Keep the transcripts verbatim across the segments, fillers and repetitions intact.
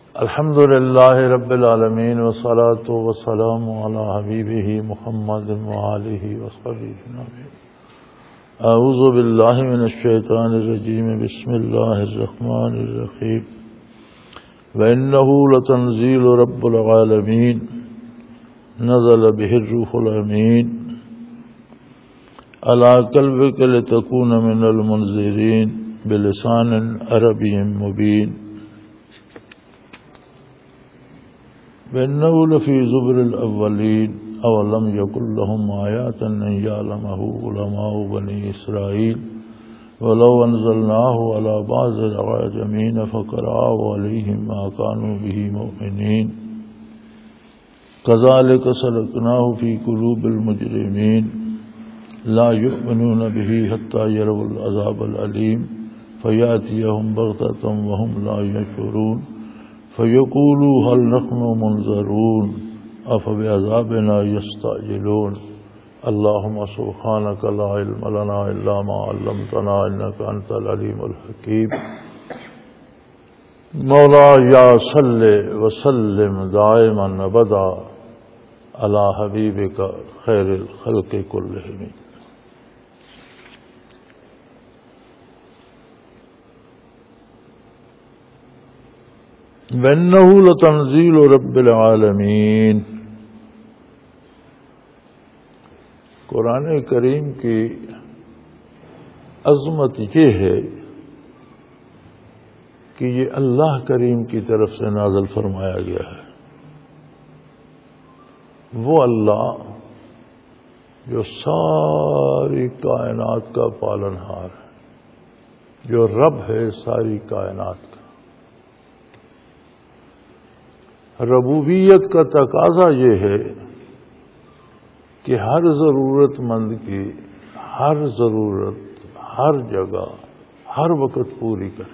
الحمد للہ رب العالمین والصلاة والسلام علی حبیبہ محمد وآلہ وصحبہ اجمعین۔ اعوذ باللہ من الشیطان الرجیم، بسم اللہ الرحمن الرحیم۔ وَإِنَّهُ لَتَنزِيلُ رَبِّ الْعَالَمِينَ نزل به الروح الأمين على قلبك لتكون من المنذرين بلسان عربي مبين وإنه لفي زبر الأولين أولم يكن لهم آيات أن يعلمه علماء بني إسرائيل ولو أنزلناه على بعض الأعاجمين فقرأوا عليهم ما كانوا به مؤمنين كذلك سلكناه في قلوب المجرمين لا يؤمنون به حتى يروا العذاب الأليم فيأتيهم بغتة وهم لا يشعرون فيقولوا هل نحن منذرون أفبعذابنا يستعجلون اللهم سبحانك لا علم لنا إلا ما علمتنا إنك أنت العليم الحكيم مولا یا صلی وسلم دائما ابدا علی حبیبک خیر الخلق کلہم۔ وَإِنَّهُ لَتَنزِيلُ رَبِّ الْعَالَمِينَ، قرآن کریم کی عظمت یہ ہے کہ یہ اللہ کریم کی طرف سے نازل فرمایا گیا ہے۔ وہ اللہ جو ساری کائنات کا پالنہار ہے، جو رب ہے ساری کائنات کا۔ ربوبیت کا تقاضا یہ ہے کہ ہر ضرورت مند کی ہر ضرورت ہر جگہ ہر وقت پوری کرے۔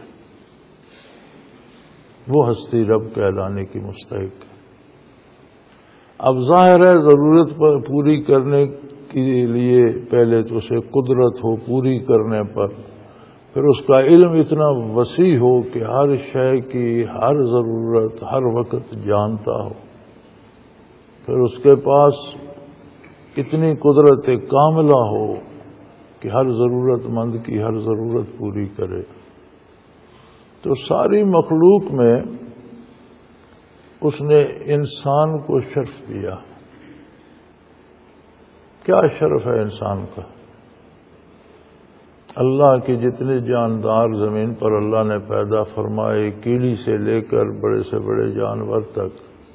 وہ ہستی رب کہلانے کی مستحق ہے۔ اب ظاہر ہے ضرورت پر پوری کرنے کے لیے پہلے تو اسے قدرت ہو پوری کرنے پر، پھر اس کا علم اتنا وسیع ہو کہ ہر شے کی ہر ضرورت ہر وقت جانتا ہو، پھر اس کے پاس اتنی قدرت کاملہ ہو کہ ہر ضرورت مند کی ہر ضرورت پوری کرے۔ تو ساری مخلوق میں اس نے انسان کو شرف دیا۔ کیا شرف ہے انسان کا؟ اللہ کے جتنے جاندار زمین پر اللہ نے پیدا فرمائے، کیڑی سے لے کر بڑے سے بڑے جانور تک،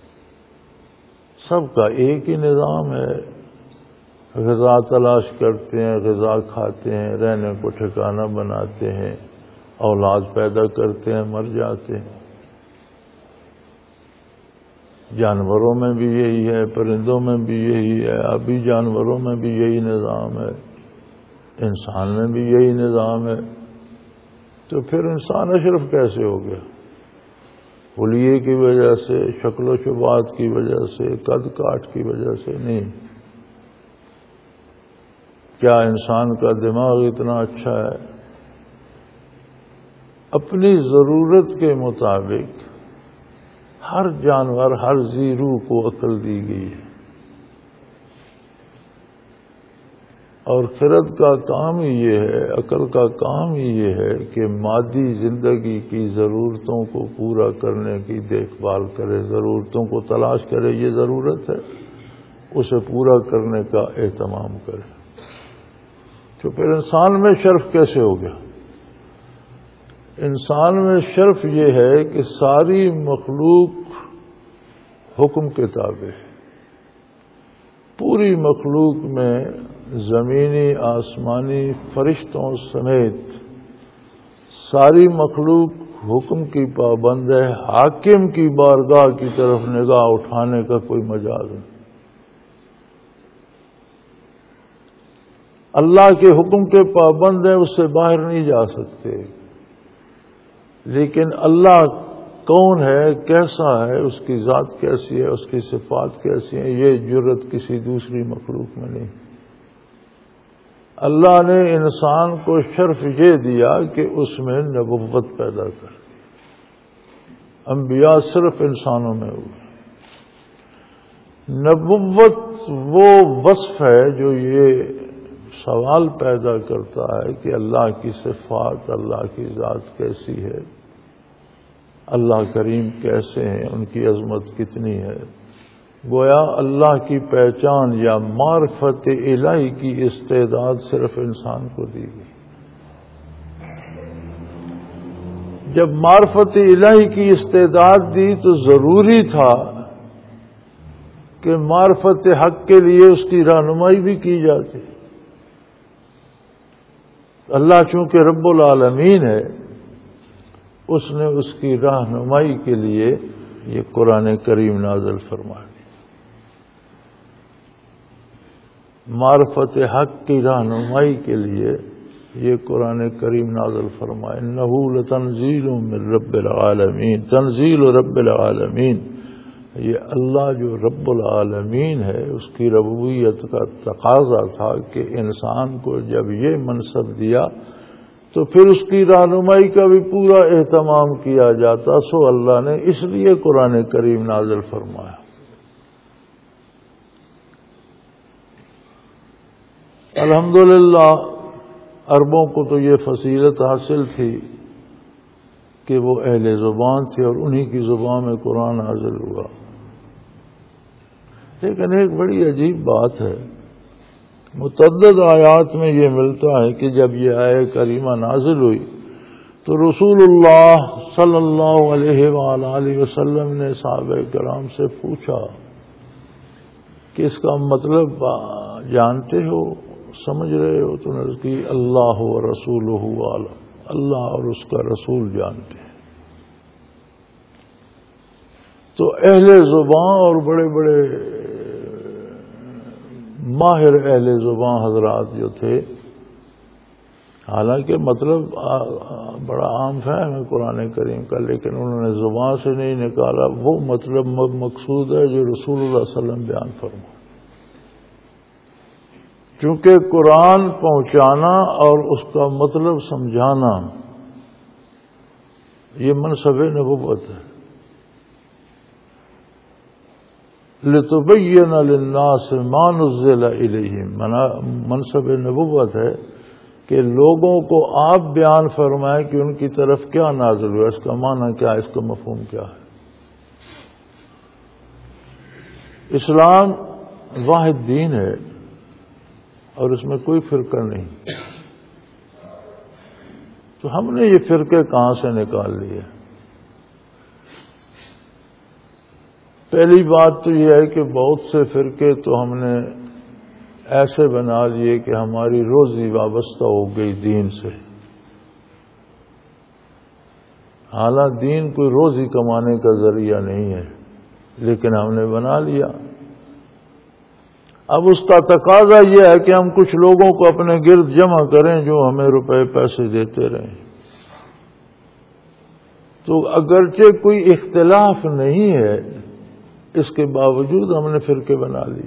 سب کا ایک ہی نظام ہے۔ غذا تلاش کرتے ہیں، غذا کھاتے ہیں، رہنے کو ٹھکانہ بناتے ہیں، اولاد پیدا کرتے ہیں، مر جاتے ہیں۔ جانوروں میں بھی یہی ہے، پرندوں میں بھی یہی ہے، ابھی جانوروں میں بھی یہی نظام ہے، انسان میں بھی یہی نظام ہے۔ تو پھر انسان اشرف کیسے ہو گیا؟ حلیے کی وجہ سے، شکل و شبات کی وجہ سے، قد کاٹ کی وجہ سے نہیں۔ کیا انسان کا دماغ اتنا اچھا ہے؟ اپنی ضرورت کے مطابق ہر جانور ہر ذی روح کو عقل دی گئی ہے، اور خرد کا کام ہی یہ ہے، عقل کا کام ہی یہ ہے کہ مادی زندگی کی ضرورتوں کو پورا کرنے کی دیکھ بھال کرے، ضرورتوں کو تلاش کرے، یہ ضرورت ہے، اسے پورا کرنے کا اہتمام کرے۔ تو پھر انسان میں شرف کیسے ہو گیا؟ انسان میں شرف یہ ہے کہ ساری مخلوق حکم کے تابع ہے۔ پوری مخلوق میں زمینی آسمانی فرشتوں سمیت ساری مخلوق حکم کی پابند ہے۔ حاکم کی بارگاہ کی طرف نگاہ اٹھانے کا کوئی مجال نہیں۔ اللہ کے حکم کے پابند ہیں، اس سے باہر نہیں جا سکتے، لیکن اللہ کون ہے، کیسا ہے، اس کی ذات کیسی ہے، اس کی صفات کیسی ہیں، یہ جرت کسی دوسری مخلوق میں نہیں۔ اللہ نے انسان کو شرف یہ دیا کہ اس میں نبوت پیدا کر۔ انبیاء صرف انسانوں میں ہوئی. نبوت وہ وصف ہے جو یہ سوال پیدا کرتا ہے کہ اللہ کی صفات، اللہ کی ذات کیسی ہے، اللہ کریم کیسے ہیں، ان کی عظمت کتنی ہے. گویا اللہ کی پہچان یا معرفت الہی کی استعداد صرف انسان کو دی گئی. جب معرفت الہی کی استعداد دی تو ضروری تھا کہ معرفت حق کے لیے اس کی رہنمائی بھی کی جاتی. اللہ چونکہ رب العالمین ہے، اس نے اس کی رہنمائی کے لیے یہ قرآن کریم نازل فرمایا. معرفت حق کی رہنمائی کے لیے یہ قرآن کریم نازل فرمائے. انہ لتنزیل من رب العالمین، تنزیل رب العالمین. یہ اللہ جو رب العالمین ہے اس کی ربوبیت کا تقاضا تھا کہ انسان کو جب یہ منصب دیا تو پھر اس کی رہنمائی کا بھی پورا اہتمام کیا جاتا. سو اللہ نے اس لیے قرآن کریم نازل فرمایا. الحمدللہ عربوں کو تو یہ فضیلت حاصل تھی کہ وہ اہل زبان تھے اور انہی کی زبان میں قرآن نازل ہوا. لیکن ایک بڑی عجیب بات ہے، متعدد آیات میں یہ ملتا ہے کہ جب یہ آیہ کریمہ نازل ہوئی تو رسول اللہ صلی اللہ علیہ وآلہ وسلم نے صحابہ کرام سے پوچھا کہ اس کا مطلب جانتے ہو، سمجھ رہے ہو؟ تو نے کی اللہ و رسولہ عالم، اللہ اور اس کا رسول جانتے ہیں. تو اہل زبان اور بڑے بڑے ماہر اہل زبان حضرات جو تھے، حالانکہ مطلب بڑا عام فہم ہے قرآن کریم کا، لیکن انہوں نے زبان سے نہیں نکالا وہ مطلب مقصود ہے جو رسول اللہ صلی اللہ علیہ وسلم بیان فرمائے. چونکہ قرآن پہنچانا اور اس کا مطلب سمجھانا یہ منصب نبوت ہے. لِتُبَيِّنَ لِلنَّاسِ مَا نُزِّلَ إِلَيْهِمْ، منصب نبوت ہے کہ لوگوں کو آپ بیان فرمائیں کہ ان کی طرف کیا نازل ہوا، اس کا معنی کیا ہے، اس کا مفہوم کیا ہے. اسلام واحد دین ہے اور اس میں کوئی فرقہ نہیں. تو ہم نے یہ فرقے کہاں سے نکال لیے؟ پہلی بات تو یہ ہے کہ بہت سے فرقے تو ہم نے ایسے بنا لیے کہ ہماری روزی وابستہ ہو گئی دین سے. حالانکہ دین کوئی روزی کمانے کا ذریعہ نہیں ہے، لیکن ہم نے بنا لیا. اب اس کا تقاضا یہ ہے کہ ہم کچھ لوگوں کو اپنے گرد جمع کریں جو ہمیں روپے پیسے دیتے رہیں. تو اگرچہ کوئی اختلاف نہیں ہے، اس کے باوجود ہم نے فرقے بنا لیے.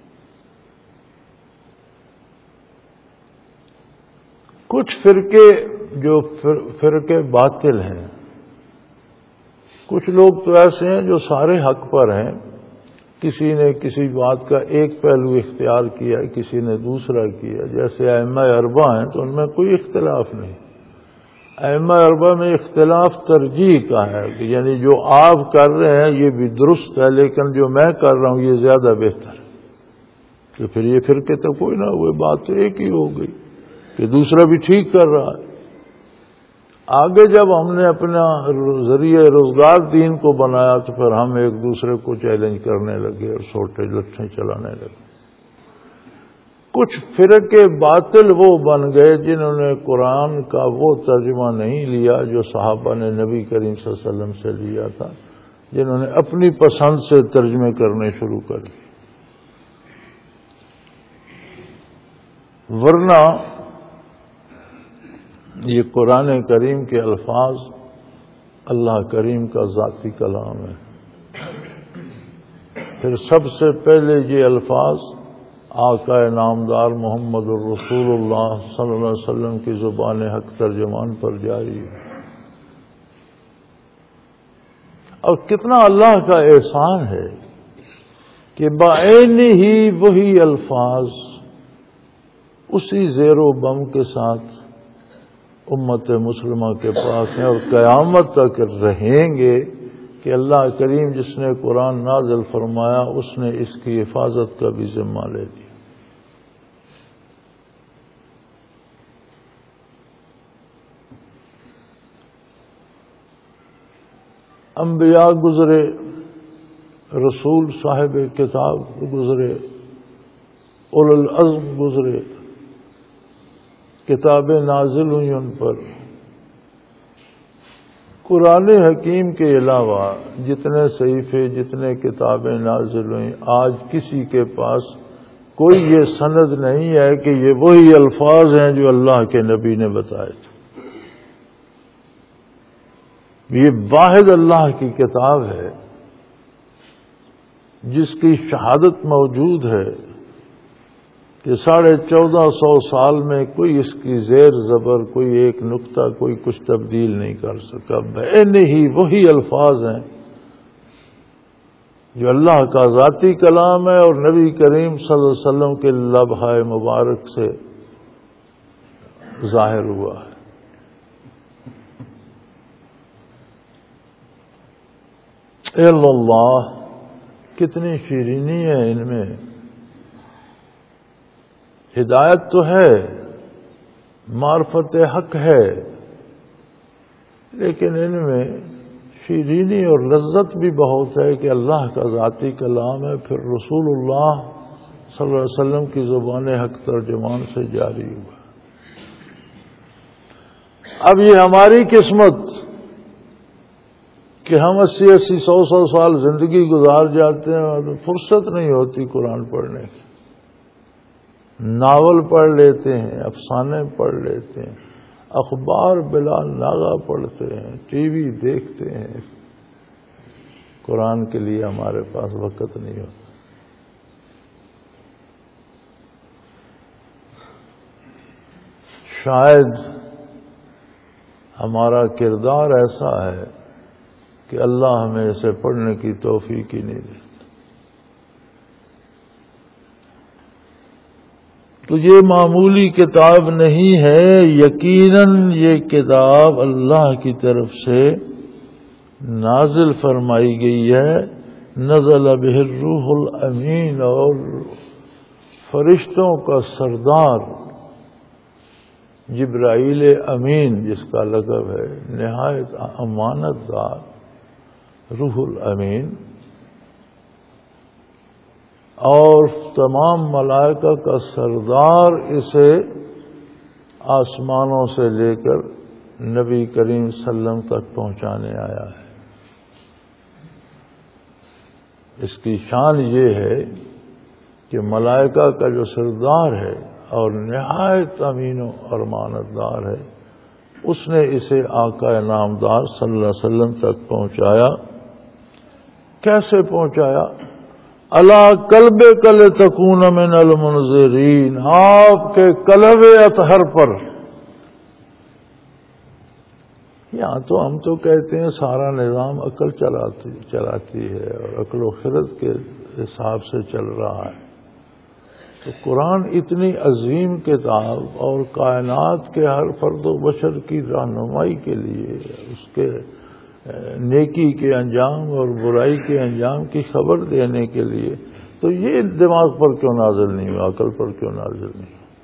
کچھ فرقے جو فرقے باطل ہیں، کچھ لوگ تو ایسے ہیں جو سارے حق پر ہیں. کسی نے کسی بات کا ایک پہلو اختیار کیا، کسی نے دوسرا کیا. جیسے ائمہ اربعہ ہیں تو ان میں کوئی اختلاف نہیں. ائمہ اربعہ میں اختلاف ترجیح کا ہے، یعنی جو آپ کر رہے ہیں یہ بھی درست ہے، لیکن جو میں کر رہا ہوں یہ زیادہ بہتر ہے. تو پھر یہ فرقے تو کوئی نہ ہوئے، بات تو ایک ہی ہو گئی کہ دوسرا بھی ٹھیک کر رہا ہے. آگے جب ہم نے اپنا ذریعہ روزگار دین کو بنایا تو پھر ہم ایک دوسرے کو چیلنج کرنے لگے اور سوٹے لٹھیں چلانے لگے. کچھ فرقے باطل وہ بن گئے جنہوں نے قرآن کا وہ ترجمہ نہیں لیا جو صحابہ نے نبی کریم صلی اللہ علیہ وسلم سے لیا تھا، جنہوں نے اپنی پسند سے ترجمے کرنے شروع کر دیے. ورنہ یہ قرآن کریم کے الفاظ اللہ کریم کا ذاتی کلام ہے. پھر سب سے پہلے یہ الفاظ آقا نامدار محمد الرسول اللہ صلی اللہ علیہ وسلم کی زبان حق ترجمان پر جاری ہے. اور کتنا اللہ کا احسان ہے کہ بعین ہی وہی الفاظ اسی زیر و بم کے ساتھ امت مسلمہ کے پاس ہیں اور قیامت تک رہیں گے کہ اللہ کریم جس نے قرآن نازل فرمایا اس نے اس کی حفاظت کا بھی ذمہ لے لیا. انبیاء گزرے، رسول صاحب کتاب گزرے، اولو العزم گزرے، کتابیں نازل ہوئی ان پر. قرآن حکیم کے علاوہ جتنے صحیفے، جتنے کتابیں نازل ہوئیں، آج کسی کے پاس کوئی یہ سند نہیں ہے کہ یہ وہی الفاظ ہیں جو اللہ کے نبی نے بتائے تھے. یہ واحد اللہ کی کتاب ہے جس کی شہادت موجود ہے کہ ساڑھے چودہ سو سال میں کوئی اس کی زیر زبر، کوئی ایک نقطہ، کوئی کچھ تبدیل نہیں کر سکا. بعین ہی وہی الفاظ ہیں جو اللہ کا ذاتی کلام ہے اور نبی کریم صلی اللہ علیہ وسلم کے لبحہ مبارک سے ظاہر ہوا ہے. اے اللہ، کتنی شیرینی ہے ان میں. ہدایت تو ہے، معرفت حق ہے، لیکن ان میں شیرینی اور لذت بھی بہت ہے کہ اللہ کا ذاتی کلام ہے، پھر رسول اللہ صلی اللہ علیہ وسلم کی زبان حق ترجمان سے جاری ہوا. اب یہ ہماری قسمت کہ ہم اسی اسی سو سو سال زندگی گزار جاتے ہیں اور فرصت نہیں ہوتی قرآن پڑھنے کی. ناول پڑھ لیتے ہیں، افسانے پڑھ لیتے ہیں، اخبار بلا ناغہ پڑھتے ہیں، ٹی وی دیکھتے ہیں. قرآن کے لیے ہمارے پاس وقت نہیں ہوتا. شاید ہمارا کردار ایسا ہے کہ اللہ ہمیں اسے پڑھنے کی توفیق ہی نہیں دیتا. تو یہ معمولی کتاب نہیں ہے، یقیناً یہ کتاب اللہ کی طرف سے نازل فرمائی گئی ہے. نزل بہ الروح الامین، اور فرشتوں کا سردار جبرائیل امین جس کا لقب ہے، نہایت امانت دار روح الامین، اور تمام ملائکہ کا سردار اسے آسمانوں سے لے کر نبی کریم صلی اللہ علیہ وسلم تک پہنچانے آیا ہے. اس کی شان یہ ہے کہ ملائکہ کا جو سردار ہے اور نہایت امین و امانت دار ہے، اس نے اسے آقا نامدار صلی اللہ علیہ وسلم تک پہنچایا. کیسے پہنچایا؟ الا قلب کل تکون من المنذرین، آپ کے قلب اطہر پر. یہاں تو ہم تو کہتے ہیں سارا نظام عقل چلاتی چلاتی ہے اور عقل و خرد کے حساب سے چل رہا ہے. تو قرآن اتنی عظیم کتاب اور کائنات کے ہر فرد و بشر کی رہنمائی کے لیے، اس کے نیکی کے انجام اور برائی کے انجام کی خبر دینے کے لیے، تو یہ دماغ پر کیوں نازل نہیں ہوا، عقل پر کیوں نازل نہیں ہوا؟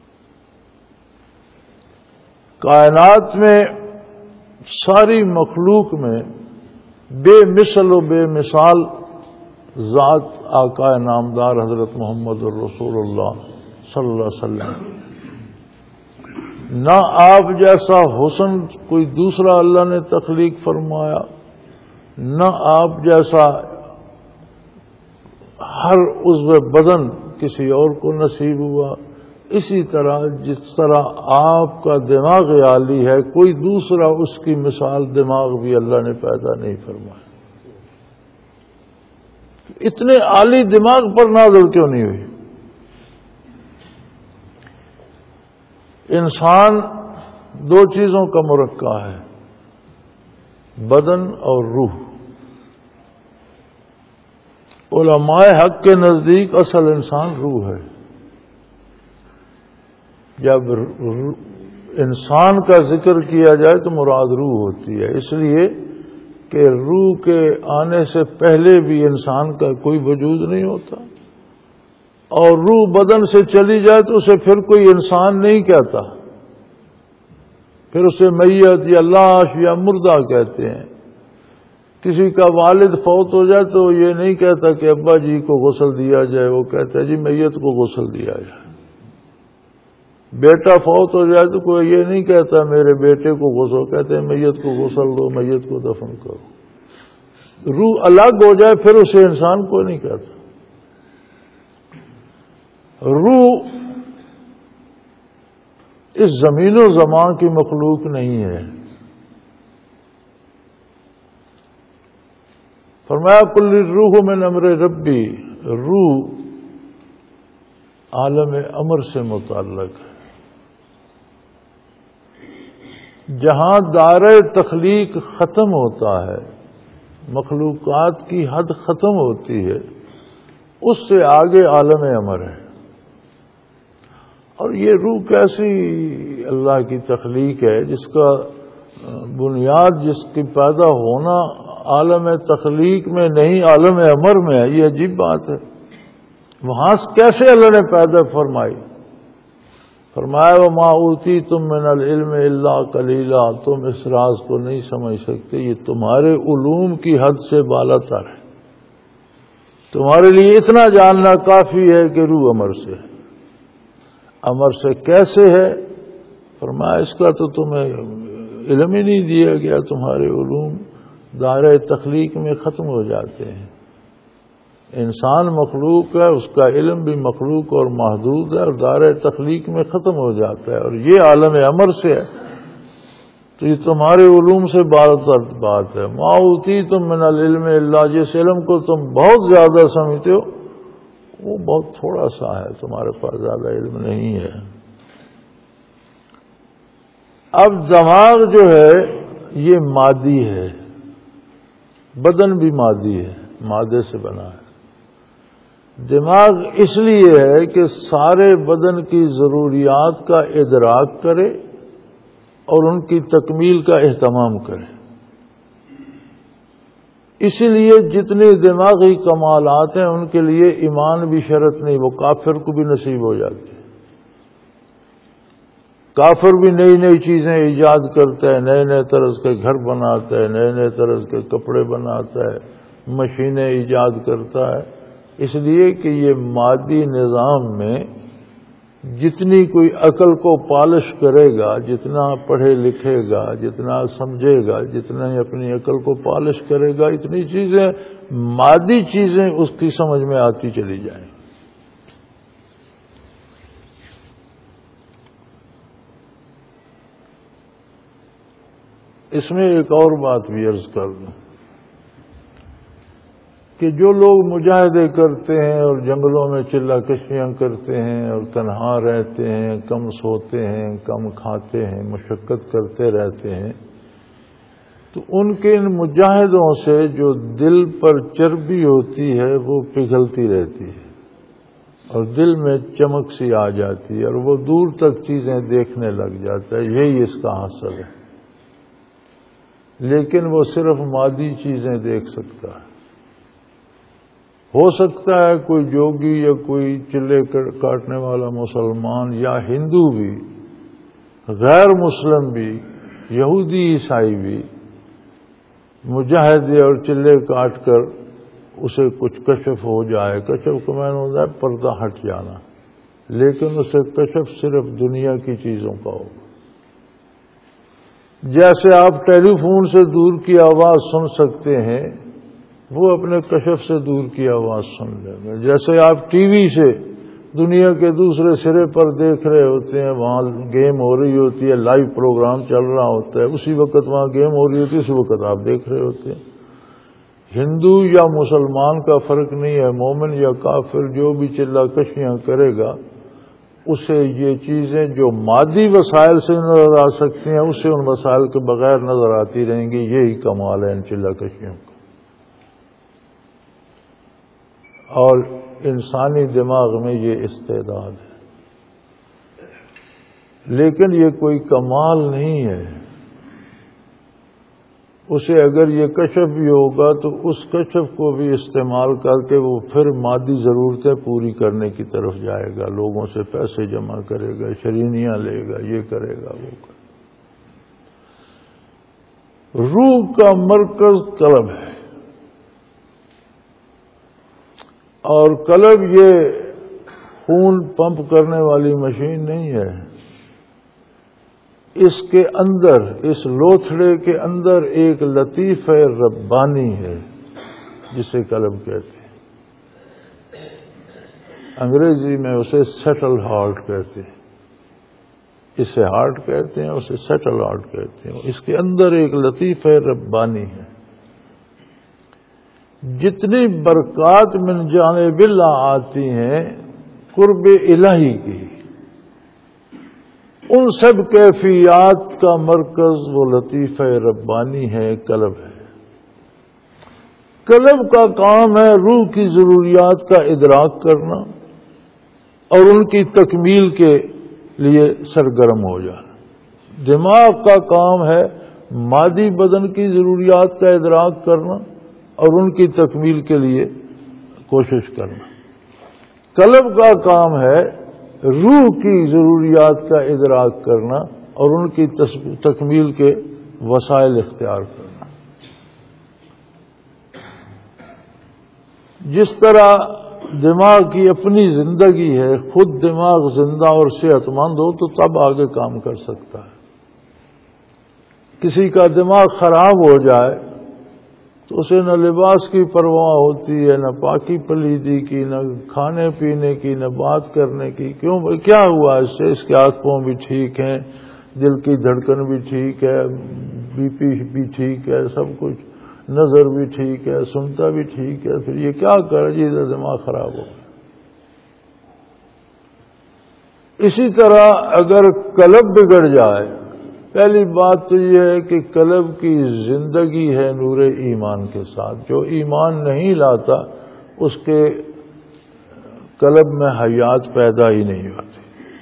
کائنات میں ساری مخلوق میں بے مثل و بے مثال ذات آقا نامدار حضرت محمد الرسول اللہ صلی اللہ علیہ وسلم. نہ آپ جیسا حسن کوئی دوسرا اللہ نے تخلیق فرمایا، نہ آپ جیسا ہر عضو بدن کسی اور کو نصیب ہوا. اسی طرح جس طرح آپ کا دماغ عالی ہے، کوئی دوسرا اس کی مثال دماغ بھی اللہ نے پیدا نہیں فرمایا. اتنے عالی دماغ پر نازل کیوں نہیں ہوئی؟ انسان دو چیزوں کا مرکب ہے، بدن اور روح. علماء حق کے نزدیک اصل انسان روح ہے. جب انسان کا ذکر کیا جائے تو مراد روح ہوتی ہے، اس لیے کہ روح کے آنے سے پہلے بھی انسان کا کوئی وجود نہیں ہوتا، اور روح بدن سے چلی جائے تو اسے پھر کوئی انسان نہیں کہتا، پھر اسے میت یا لاش یا مردہ کہتے ہیں. کسی کا والد فوت ہو جائے تو یہ نہیں کہتا کہ ابا جی کو غسل دیا جائے، وہ کہتا ہے جی میت کو غسل دیا جائے. بیٹا فوت ہو جائے تو کوئی یہ نہیں کہتا میرے بیٹے کو غسل، کہتے ہیں میت کو غسل دو، میت کو دفن کرو. روح الگ ہو جائے پھر اسے انسان کو نہیں کہتا. روح اس زمین و زمان کی مخلوق نہیں ہے. فرمایا کل روح من امر ربی، روح عالم امر سے متعلق ہے. جہاں دائرہ تخلیق ختم ہوتا ہے، مخلوقات کی حد ختم ہوتی ہے، اس سے آگے عالم امر ہے. اور یہ روح کیسی اللہ کی تخلیق ہے جس کا بنیاد، جس کی پیدا ہونا عالم تخلیق میں نہیں عالم امر میں ہے. یہ عجیب بات ہے. وہاں کیسے اللہ نے پیدا فرمائی؟ فرمایا وما اوتیتم من العلم الا قلیلا، تم اس راز کو نہیں سمجھ سکتے، یہ تمہارے علوم کی حد سے بالا تر ہے. تمہارے لیے اتنا جاننا کافی ہے کہ روح امر سے ہے. امر سے کیسے ہے؟ فرمایا اس کا تو تمہیں علم ہی نہیں دیا گیا، تمہارے علوم دائرہ تخلیق میں ختم ہو جاتے ہیں. انسان مخلوق ہے، اس کا علم بھی مخلوق اور محدود ہے، اور دائرہ تخلیق میں ختم ہو جاتا ہے، اور یہ عالم امر سے ہے. تو یہ تمہارے علوم سے بالاتر بات ہے. ما اوتیتم من العلم الا، جس علم کو تم بہت زیادہ سمجھتے ہو وہ بہت تھوڑا سا ہے، تمہارے پاس زیادہ علم نہیں ہے. اب دماغ جو ہے یہ مادی ہے، بدن بھی مادی ہے، مادے سے بنا ہے. دماغ اس لیے ہے کہ سارے بدن کی ضروریات کا ادراک کرے اور ان کی تکمیل کا اہتمام کرے. اسی لیے جتنے دماغی کمالات ہیں ان کے لیے ایمان بھی شرط نہیں، وہ کافر کو بھی نصیب ہو جاتے ہیں. کافر بھی نئی نئی چیزیں ایجاد کرتا ہے، نئے نئے طرز کے گھر بناتا ہے، نئے نئے طرز کے کپڑے بناتا ہے، مشینیں ایجاد کرتا ہے. اس لیے کہ یہ مادی نظام میں جتنی کوئی عقل کو پالش کرے گا، جتنا پڑھے لکھے گا، جتنا سمجھے گا، جتنا ہی اپنی عقل کو پالش کرے گا، اتنی چیزیں مادی چیزیں اس کی سمجھ میں آتی چلی جائیں. اس میں ایک اور بات بھی عرض کر دوں کہ جو لوگ مجاہدے کرتے ہیں اور جنگلوں میں چلا کشیاں کرتے ہیں اور تنہا رہتے ہیں، کم سوتے ہیں، کم کھاتے ہیں، مشقت کرتے رہتے ہیں، تو ان کے ان مجاہدوں سے جو دل پر چربی ہوتی ہے وہ پگھلتی رہتی ہے اور دل میں چمک سی آ جاتی ہے اور وہ دور تک چیزیں دیکھنے لگ جاتا ہے. یہی اس کا حاصل ہے. لیکن وہ صرف مادی چیزیں دیکھ سکتا ہے. ہو سکتا ہے کوئی جوگی یا کوئی چلے کاٹنے والا مسلمان یا ہندو بھی، غیر مسلم بھی، یہودی عیسائی بھی مجاہدے اور چلے کاٹ کر اسے کچھ کشف ہو جائے. کشف کا معنی ہوتا ہے پردہ ہٹ جانا، لیکن اسے کشف صرف دنیا کی چیزوں کا ہو. جیسے آپ ٹیلی فون سے دور کی آواز سن سکتے ہیں، وہ اپنے کشف سے دور کی آواز سن لیں گے. جیسے آپ ٹی وی سے دنیا کے دوسرے سرے پر دیکھ رہے ہوتے ہیں، وہاں گیم ہو رہی ہوتی ہے، لائیو پروگرام چل رہا ہوتا ہے، اسی وقت وہاں گیم ہو رہی ہوتی ہے، اسی وقت آپ دیکھ رہے ہوتے ہیں. ہندو یا مسلمان کا فرق نہیں ہے، مومن یا کافر جو بھی چلا کشیاں کرے گا اسے یہ چیزیں جو مادی وسائل سے نظر آ سکتی ہیں اسے ان وسائل کے بغیر نظر آتی رہیں گی. یہی کمال ہے ان چلا کشیوں کا. اور انسانی دماغ میں یہ استعداد ہے، لیکن یہ کوئی کمال نہیں ہے۔ اسے اگر یہ کشف بھی ہوگا تو اس کشف کو بھی استعمال کر کے وہ پھر مادی ضرورتیں پوری کرنے کی طرف جائے گا، لوگوں سے پیسے جمع کرے گا، شرینیاں لے گا، یہ کرے گا، وہ کرے گا۔ روح کا مرکز قلب ہے، اور قلب یہ خون پمپ کرنے والی مشین نہیں ہے۔ اس کے اندر، اس لوتھڑے کے اندر ایک لطیفہ ربانی ہے جسے قلب کہتے ہیں۔ انگریزی میں اسے سیٹل ہارٹ کہتے ہیں، اسے ہارٹ کہتے ہیں، اسے سیٹل ہارٹ کہتے ہیں۔ اس کے اندر ایک لطیفہ ربانی ہے۔ جتنی برکات من جانب اللہ آتی ہیں قرب الہی کی، ان سب کیفیات کا مرکز وہ لطیفہ ربانی ہے، قلب ہے۔ قلب کا کام ہے روح کی ضروریات کا ادراک کرنا اور ان کی تکمیل کے لیے سرگرم ہو جانا۔ دماغ کا کام ہے مادی بدن کی ضروریات کا ادراک کرنا اور ان کی تکمیل کے لیے کوشش کرنا۔ قلب کا کام ہے روح کی ضروریات کا ادراک کرنا اور ان کی تکمیل کے وسائل اختیار کرنا۔ جس طرح دماغ کی اپنی زندگی ہے، خود دماغ زندہ اور صحت مند ہو تو تب آگے کام کر سکتا ہے۔ کسی کا دماغ خراب ہو جائے تو اسے نہ لباس کی پرواہ ہوتی ہے، نہ پاکی پلیدی کی، نہ کھانے پینے کی، نہ بات کرنے کی۔ کیوں؟ کیا ہوا اس سے؟ اس کے آنکھوں بھی ٹھیک ہیں، دل کی دھڑکن بھی ٹھیک ہے، بی پی بھی ٹھیک ہے، سب کچھ، نظر بھی ٹھیک ہے، سنتا بھی ٹھیک ہے، پھر یہ کیا کر جی دماغ خراب ہو گیا۔ اسی طرح اگر قلب بگڑ جائے، پہلی بات تو یہ ہے کہ قلب کی زندگی ہے نور ایمان کے ساتھ۔ جو ایمان نہیں لاتا اس کے قلب میں حیات پیدا ہی نہیں ہوتی۔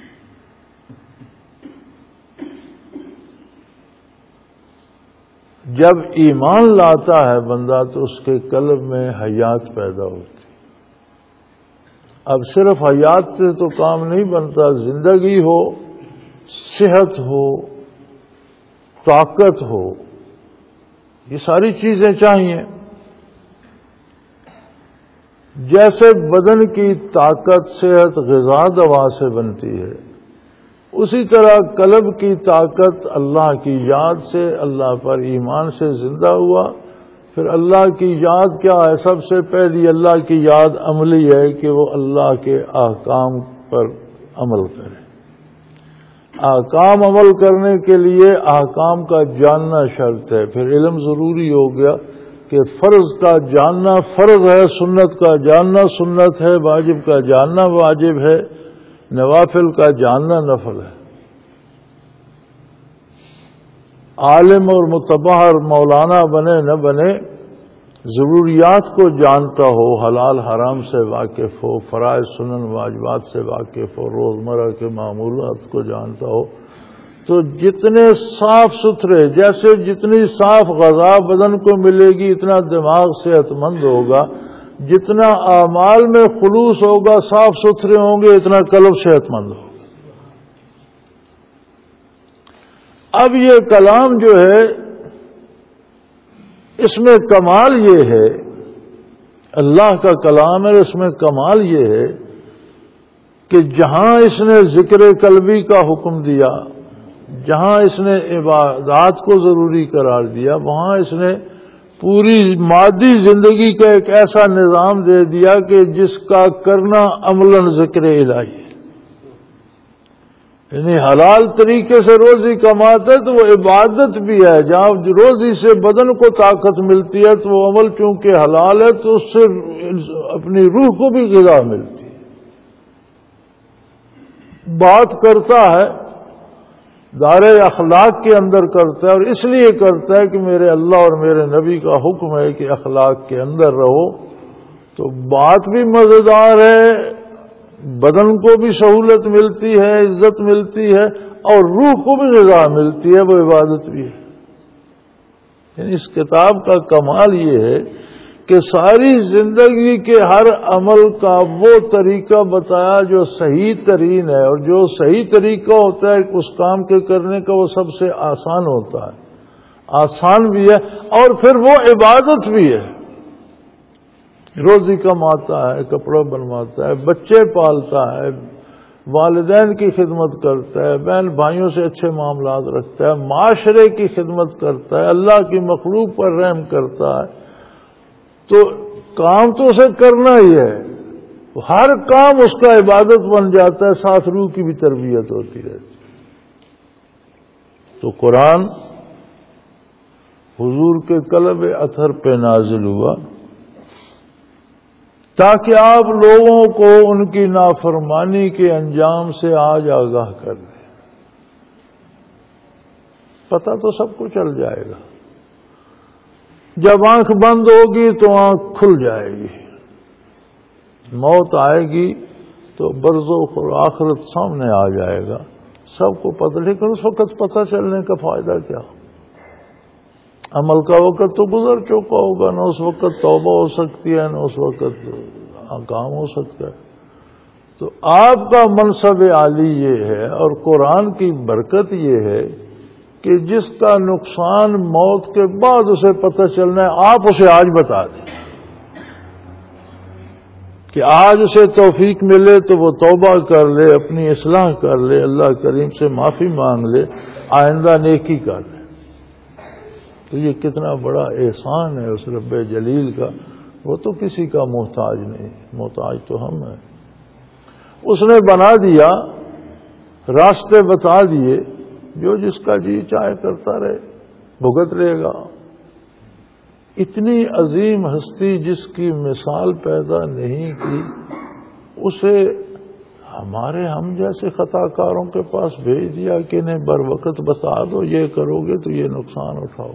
جب ایمان لاتا ہے بندہ تو اس کے قلب میں حیات پیدا ہوتی۔ اب صرف حیات سے تو کام نہیں بنتا، زندگی ہو، صحت ہو، طاقت ہو، یہ ساری چیزیں چاہیے۔ جیسے بدن کی طاقت، صحت غذا دوا سے بنتی ہے، اسی طرح قلب کی طاقت اللہ کی یاد سے، اللہ پر ایمان سے زندہ ہوا۔ پھر اللہ کی یاد کیا ہے؟ سب سے پہلی اللہ کی یاد عملی ہے کہ وہ اللہ کے احکام پر عمل کرے۔ احکام عمل کرنے کے لیے احکام کا جاننا شرط ہے۔ پھر علم ضروری ہو گیا کہ فرض کا جاننا فرض ہے، سنت کا جاننا سنت ہے، واجب کا جاننا واجب ہے، نوافل کا جاننا نفل ہے۔ عالم اور متبحر مولانا بنے نہ بنے، ضروریات کو جانتا ہو، حلال حرام سے واقف ہو، فرائض سنن واجبات سے واقف ہو، روزمرہ کے معمولات کو جانتا ہو، تو جتنے صاف ستھرے، جیسے جتنی صاف غذا بدن کو ملے گی اتنا دماغ صحت مند ہوگا، جتنا اعمال میں خلوص ہوگا، صاف ستھرے ہوں گے، اتنا قلب صحت مند ہوگا۔ اب یہ کلام جو ہے اس میں کمال یہ ہے، اللہ کا کلام ہے، اس میں کمال یہ ہے کہ جہاں اس نے ذکر قلبی کا حکم دیا، جہاں اس نے عبادات کو ضروری قرار دیا، وہاں اس نے پوری مادی زندگی کا ایک ایسا نظام دے دیا کہ جس کا کرنا عملاً ذکر الہی ہے۔ یعنی حلال طریقے سے روزی کماتے تو وہ عبادت بھی ہے، جہاں روزی سے بدن کو طاقت ملتی ہے تو وہ عمل چونکہ حلال ہے تو اس سے اپنی روح کو بھی غذا ملتی ہے۔ بات کرتا ہے دائرۂ اخلاق کے اندر کرتا ہے، اور اس لیے کرتا ہے کہ میرے اللہ اور میرے نبی کا حکم ہے کہ اخلاق کے اندر رہو، تو بات بھی مزیدار ہے، بدن کو بھی سہولت ملتی ہے، عزت ملتی ہے، اور روح کو بھی غذا ملتی ہے، وہ عبادت بھی ہے۔ یعنی اس کتاب کا کمال یہ ہے کہ ساری زندگی کے ہر عمل کا وہ طریقہ بتایا جو صحیح ترین ہے، اور جو صحیح طریقہ ہوتا ہے اس کام کے کرنے کا وہ سب سے آسان ہوتا ہے، آسان بھی ہے، اور پھر وہ عبادت بھی ہے۔ روزی کماتا ہے، کپڑا بنواتا ہے، بچے پالتا ہے، والدین کی خدمت کرتا ہے، بہن بھائیوں سے اچھے معاملات رکھتا ہے، معاشرے کی خدمت کرتا ہے، اللہ کی مخلوق پر رحم کرتا ہے، تو کام تو اسے کرنا ہی ہے، ہر کام اس کا عبادت بن جاتا ہے، ساتھ روح کی بھی تربیت ہوتی رہتی ہے۔ تو قرآن حضور کے قلب اطہر پہ نازل ہوا تاکہ آپ لوگوں کو ان کی نافرمانی کے انجام سے آج آگاہ کر دیں۔ پتہ تو سب کو چل جائے گا، جب آنکھ بند ہوگی تو آنکھ کھل جائے گی، موت آئے گی تو برزخ اور آخرت سامنے آ جائے گا، سب کو پتہ۔ لیکن اس وقت پتہ چلنے کا فائدہ کیا؟ عمل کا وقت تو گزر چکا ہوگا، نہ اس وقت توبہ ہو سکتی ہے، نہ اس وقت کام ہو سکتا ہے۔ تو آپ کا منصب عالی یہ ہے، اور قرآن کی برکت یہ ہے کہ جس کا نقصان موت کے بعد اسے پتہ چلنا ہے، آپ اسے آج بتا دیں کہ آج اسے توفیق ملے تو وہ توبہ کر لے، اپنی اصلاح کر لے، اللہ کریم سے معافی مانگ لے، آئندہ نیکی کر لے۔ تو یہ کتنا بڑا احسان ہے اس رب جلیل کا، وہ تو کسی کا محتاج نہیں، محتاج تو ہم ہیں۔ اس نے بنا دیا، راستے بتا دیے، جو جس کا جی چاہے کرتا رہے، بھگت رہے گا۔ اتنی عظیم ہستی جس کی مثال پیدا نہیں کی، اسے ہمارے ہم جیسے خطا کاروں کے پاس بھیج دیا کہ انہیں بر وقت بتا دو، یہ کرو گے تو یہ نقصان اٹھاؤ۔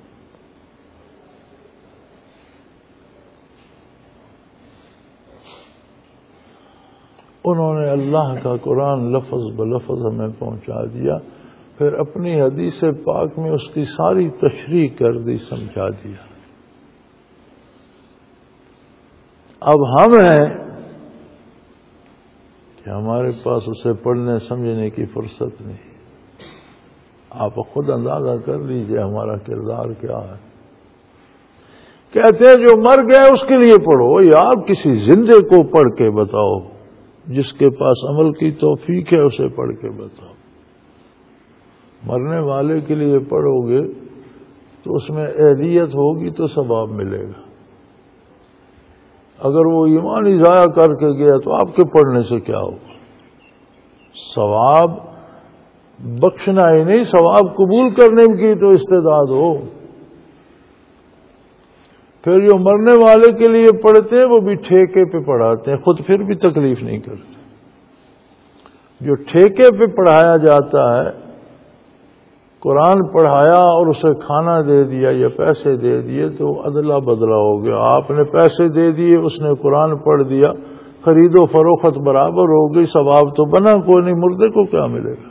انہوں نے اللہ کا قرآن لفظ بلفظ ہمیں پہنچا دیا، پھر اپنی حدیث پاک میں اس کی ساری تشریح کر دی، سمجھا دیا۔ اب ہم ہیں کہ ہمارے پاس اسے پڑھنے سمجھنے کی فرصت نہیں۔ آپ خود اندازہ کر لیجئے ہمارا کردار کیا ہے۔ کہتے ہیں جو مر گئے اس کے لیے پڑھو، یا آپ کسی زندے کو پڑھ کے بتاؤ، جس کے پاس عمل کی توفیق ہے اسے پڑھ کے بتاؤ۔ مرنے والے کے لیے پڑھو گے تو اس میں اہلیت ہوگی تو ثواب ملے گا، اگر وہ ایمان ہی ضائع کر کے گیا تو آپ کے پڑھنے سے کیا ہوگا؟ ثواب بخشنا ہی نہیں، ثواب قبول کرنے کی تو استعداد ہو۔ پھر جو مرنے والے کے لیے پڑھتے ہیں وہ بھی ٹھیکے پہ پڑھاتے ہیں، خود پھر بھی تکلیف نہیں کرتے۔ جو ٹھیکے پہ پڑھایا جاتا ہے، قرآن پڑھایا اور اسے کھانا دے دیا یا پیسے دے دیے تو ادلا بدلا ہو گیا۔ آپ نے پیسے دے دیے، اس نے قرآن پڑھ دیا، خرید و فروخت برابر ہو گئی، ثواب تو بنا کوئی نہیں، مردے کو کیا ملے گا؟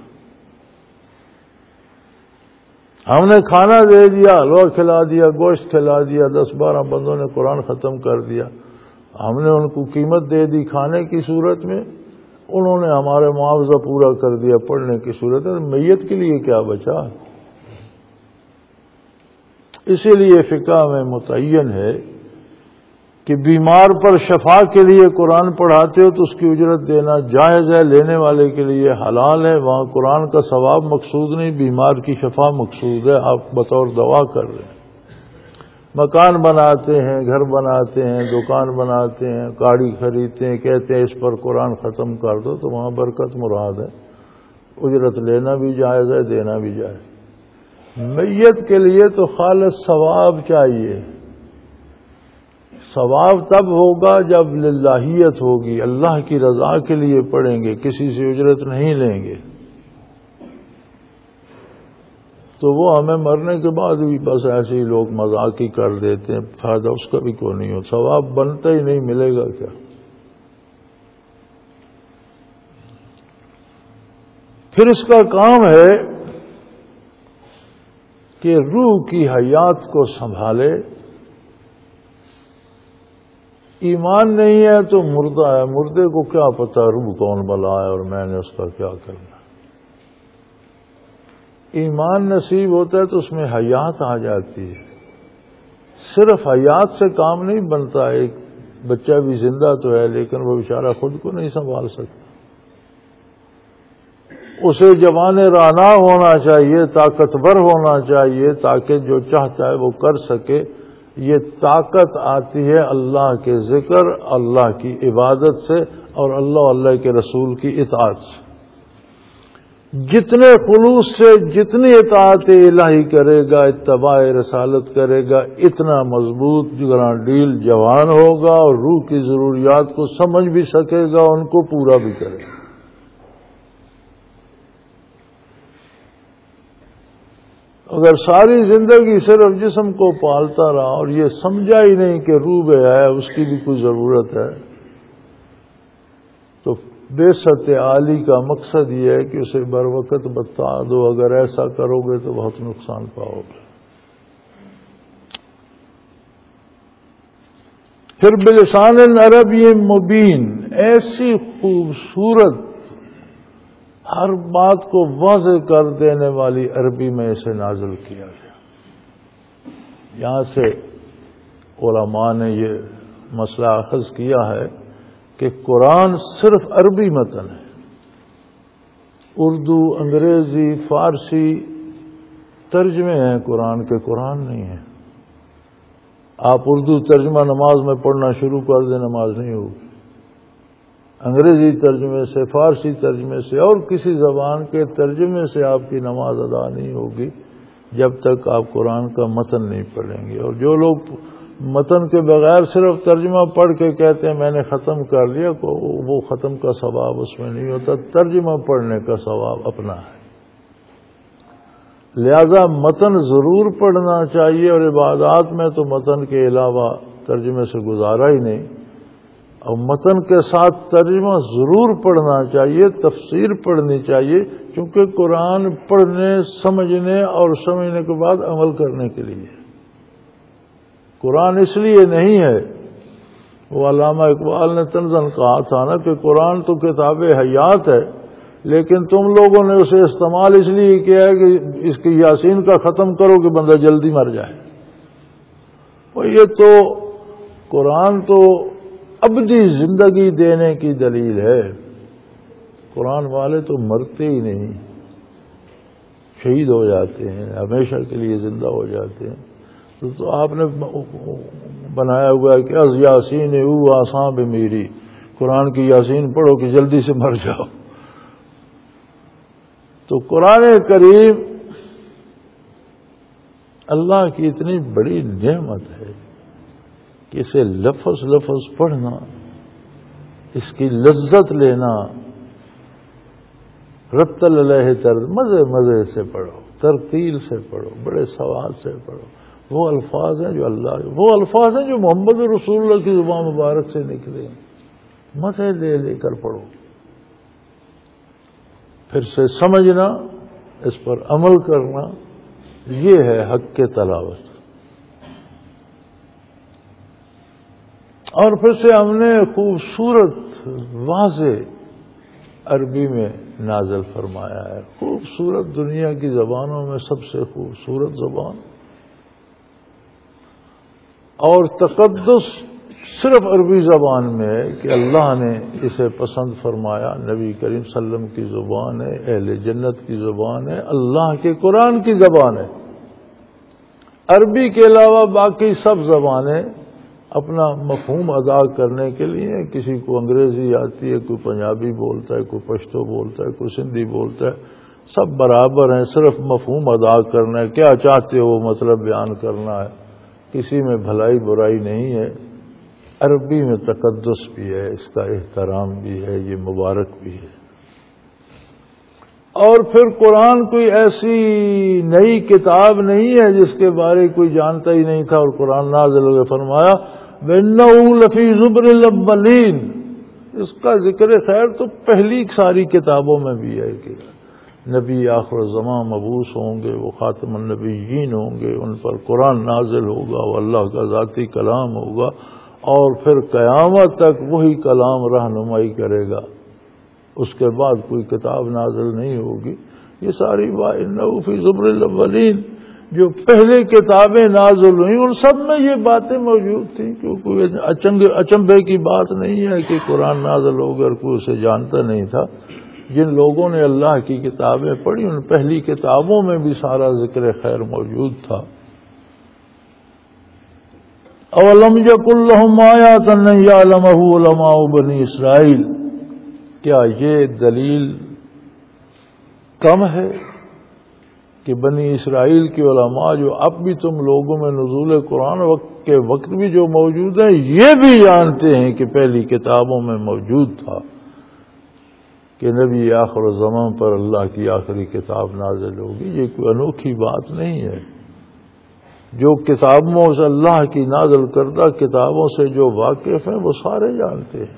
ہم نے کھانا دے دیا، حلوہ کھلا دیا، گوشت کھلا دیا، دس بارہ بندوں نے قرآن ختم کر دیا، ہم نے ان کو قیمت دے دی کھانے کی صورت میں، انہوں نے ہمارے معاوضہ پورا کر دیا پڑھنے کی صورت میں، میت کے لیے کیا بچا؟ اسی لیے فقہ میں متعین ہے کہ بیمار پر شفا کے لیے قرآن پڑھاتے ہو تو اس کی اجرت دینا جائز ہے، لینے والے کے لیے حلال ہے، وہاں قرآن کا ثواب مقصود نہیں، بیمار کی شفا مقصود ہے، آپ بطور دوا کر رہے ہیں۔ مکان بناتے ہیں، گھر بناتے ہیں، دکان بناتے ہیں، گاڑی خریدتے ہیں، کہتے ہیں اس پر قرآن ختم کر دو، تو وہاں برکت مراد ہے، اجرت لینا بھی جائز ہے، دینا بھی جائز۔ میت کے لیے تو خالص ثواب چاہیے، ثواب تب ہوگا جب للہیت ہوگی، اللہ کی رضا کے لیے پڑھیں گے، کسی سے اجرت نہیں لیں گے۔ تو وہ ہمیں مرنے کے بعد بھی بس ایسے ہی لوگ مذاق ہی کر دیتے ہیں، فائدہ اس کا بھی کوئی نہیں ہو، ثواب بنتا ہی نہیں، ملے گا کیا؟ پھر اس کا کام ہے کہ روح کی حیات کو سنبھالے. ایمان نہیں ہے تو مردہ ہے، مردے کو کیا پتا روح کون بلا ہے اور میں نے اس کا کیا کرنا. ایمان نصیب ہوتا ہے تو اس میں حیات آ جاتی ہے. صرف حیات سے کام نہیں بنتا. ایک بچہ بھی زندہ تو ہے لیکن وہ بیچارہ خود کو نہیں سنبھال سکتا. اسے جوان رانا ہونا چاہیے، طاقتور ہونا چاہیے تاکہ جو چاہتا ہے وہ کر سکے. یہ طاقت آتی ہے اللہ کے ذکر، اللہ کی عبادت سے اور اللہ اللہ کے رسول کی اطاعت سے. جتنے خلوص سے جتنی اطاعت الہی کرے گا، اتباع رسالت کرے گا، اتنا مضبوط گرانڈیل جوان ہوگا اور روح کی ضروریات کو سمجھ بھی سکے گا، ان کو پورا بھی کرے گا. اگر ساری زندگی صرف جسم کو پالتا رہا اور یہ سمجھا ہی نہیں کہ روح ہے اس کی بھی کوئی ضرورت ہے، تو بعثت عالی کا مقصد یہ ہے کہ اسے بر وقت بتا دو، اگر ایسا کرو گے تو بہت نقصان پاؤ گے. پھر بلسان عربی مبین، ایسی خوبصورت ہر بات کو واضح کر دینے والی عربی میں اسے نازل کیا گیا. یہاں سے علماء نے یہ مسئلہ اخذ کیا ہے کہ قرآن صرف عربی متن ہے. اردو، انگریزی، فارسی ترجمے ہیں قرآن کے، قرآن نہیں ہے. آپ اردو ترجمہ نماز میں پڑھنا شروع کر دیں، نماز نہیں ہوگی. انگریزی ترجمے سے، فارسی ترجمے سے اور کسی زبان کے ترجمے سے آپ کی نماز ادا نہیں ہوگی جب تک آپ قرآن کا متن نہیں پڑھیں گے. اور جو لوگ متن کے بغیر صرف ترجمہ پڑھ کے کہتے ہیں میں نے ختم کر لیا، وہ ختم کا ثواب اس میں نہیں ہوتا، ترجمہ پڑھنے کا ثواب اپنا ہے. لہذا متن ضرور پڑھنا چاہیے، اور عبادات میں تو متن کے علاوہ ترجمے سے گزارا ہی نہیں. اور متن کے ساتھ ترجمہ ضرور پڑھنا چاہیے، تفسیر پڑھنی چاہیے، کیونکہ قرآن پڑھنے، سمجھنے اور سمجھنے کے بعد عمل کرنے کے لیے. قرآن اس لیے نہیں ہے، وہ علامہ اقبال نے طنزاً کہا تھا نا کہ قرآن تو کتاب حیات ہے، لیکن تم لوگوں نے اسے استعمال اس لیے کیا ہے کہ اس کی یاسین کا ختم کرو کہ بندہ جلدی مر جائے. اور یہ تو قرآن تو ابدی زندگی دینے کی دلیل ہے. قرآن والے تو مرتے ہی نہیں، شہید ہو جاتے ہیں، ہمیشہ کے لیے زندہ ہو جاتے ہیں. تو, تو آپ نے بنایا ہوا ہے کہ از یاسین او آساں بے میری، قرآن کی یاسین پڑھو کہ جلدی سے مر جاؤ. تو قرآن کریم اللہ کی اتنی بڑی نعمت ہے کہ اسے لفظ لفظ پڑھنا، اس کی لذت لینا، رتل علیہ تر مزے مزے سے پڑھو، ترتیل سے پڑھو، بڑے سواد سے پڑھو. وہ الفاظ ہیں جو اللہ وہ الفاظ ہیں جو محمد رسول اللہ کی زبان مبارک سے نکلے، مزے لے لے کر پڑھو. پھر سے سمجھنا، اس پر عمل کرنا، یہ ہے حق کے تلاوت. اور پھر سے ہم نے خوبصورت واضح عربی میں نازل فرمایا ہے. خوبصورت، دنیا کی زبانوں میں سب سے خوبصورت زبان، اور تقدس صرف عربی زبان میں ہے کہ اللہ نے اسے پسند فرمایا. نبی کریم صلی اللہ علیہ وسلم کی زبان ہے، اہل جنت کی زبان ہے، اللہ کے قرآن کی زبان ہے. عربی کے علاوہ باقی سب زبانیں اپنا مفہوم ادا کرنے کے لیے، کسی کو انگریزی آتی ہے، کوئی پنجابی بولتا ہے، کوئی پشتو بولتا ہے، کوئی سندھی بولتا ہے، سب برابر ہیں، صرف مفہوم ادا کرنا ہے، کیا چاہتے ہو وہ مطلب بیان کرنا ہے. کسی میں بھلائی برائی نہیں ہے. عربی میں تقدس بھی ہے، اس کا احترام بھی ہے، یہ مبارک بھی ہے. اور پھر قرآن کوئی ایسی نئی کتاب نہیں ہے جس کے بارے کوئی جانتا ہی نہیں تھا اور قرآن نازل ہو گیا. فرمایا وَإِنَّهُ لَفِي زُبُرِ الْأَوَّلِينَ، اس کا ذکر خیر تو پہلی ساری کتابوں میں بھی ہے کہ نبی آخر الزمان مبعوث ہوں گے، وہ خاتم النبیین ہوں گے، ان پر قرآن نازل ہوگا، وہ اللہ کا ذاتی کلام ہوگا، اور پھر قیامت تک وہی کلام رہنمائی کرے گا، اس کے بعد کوئی کتاب نازل نہیں ہوگی. یہ ساری بات انہ فی زبر الاولین، جو پہلے کتابیں نازل ہوئیں ان سب میں یہ باتیں موجود تھیں. کیونکہ اچنبے کی بات نہیں ہے کہ قرآن نازل ہو کر کوئی اسے جانتا نہیں تھا. جن لوگوں نے اللہ کی کتابیں پڑھی ان پہلی کتابوں میں بھی سارا ذکر خیر موجود تھا. اولم یکن لہم آیات ان یعلمہ علماء بنی اسرائیل، کیا یہ دلیل کم ہے کہ بنی اسرائیل کے علماء جو اب بھی تم لوگوں میں نزول قرآن وقت کے وقت بھی جو موجود ہیں یہ بھی جانتے ہیں کہ پہلی کتابوں میں موجود تھا کہ نبی آخر الزمان پر اللہ کی آخری کتاب نازل ہوگی. یہ کوئی انوکھی بات نہیں ہے. جو کتابوں سے اللہ کی نازل کردہ کتابوں سے جو واقف ہیں وہ سارے جانتے ہیں.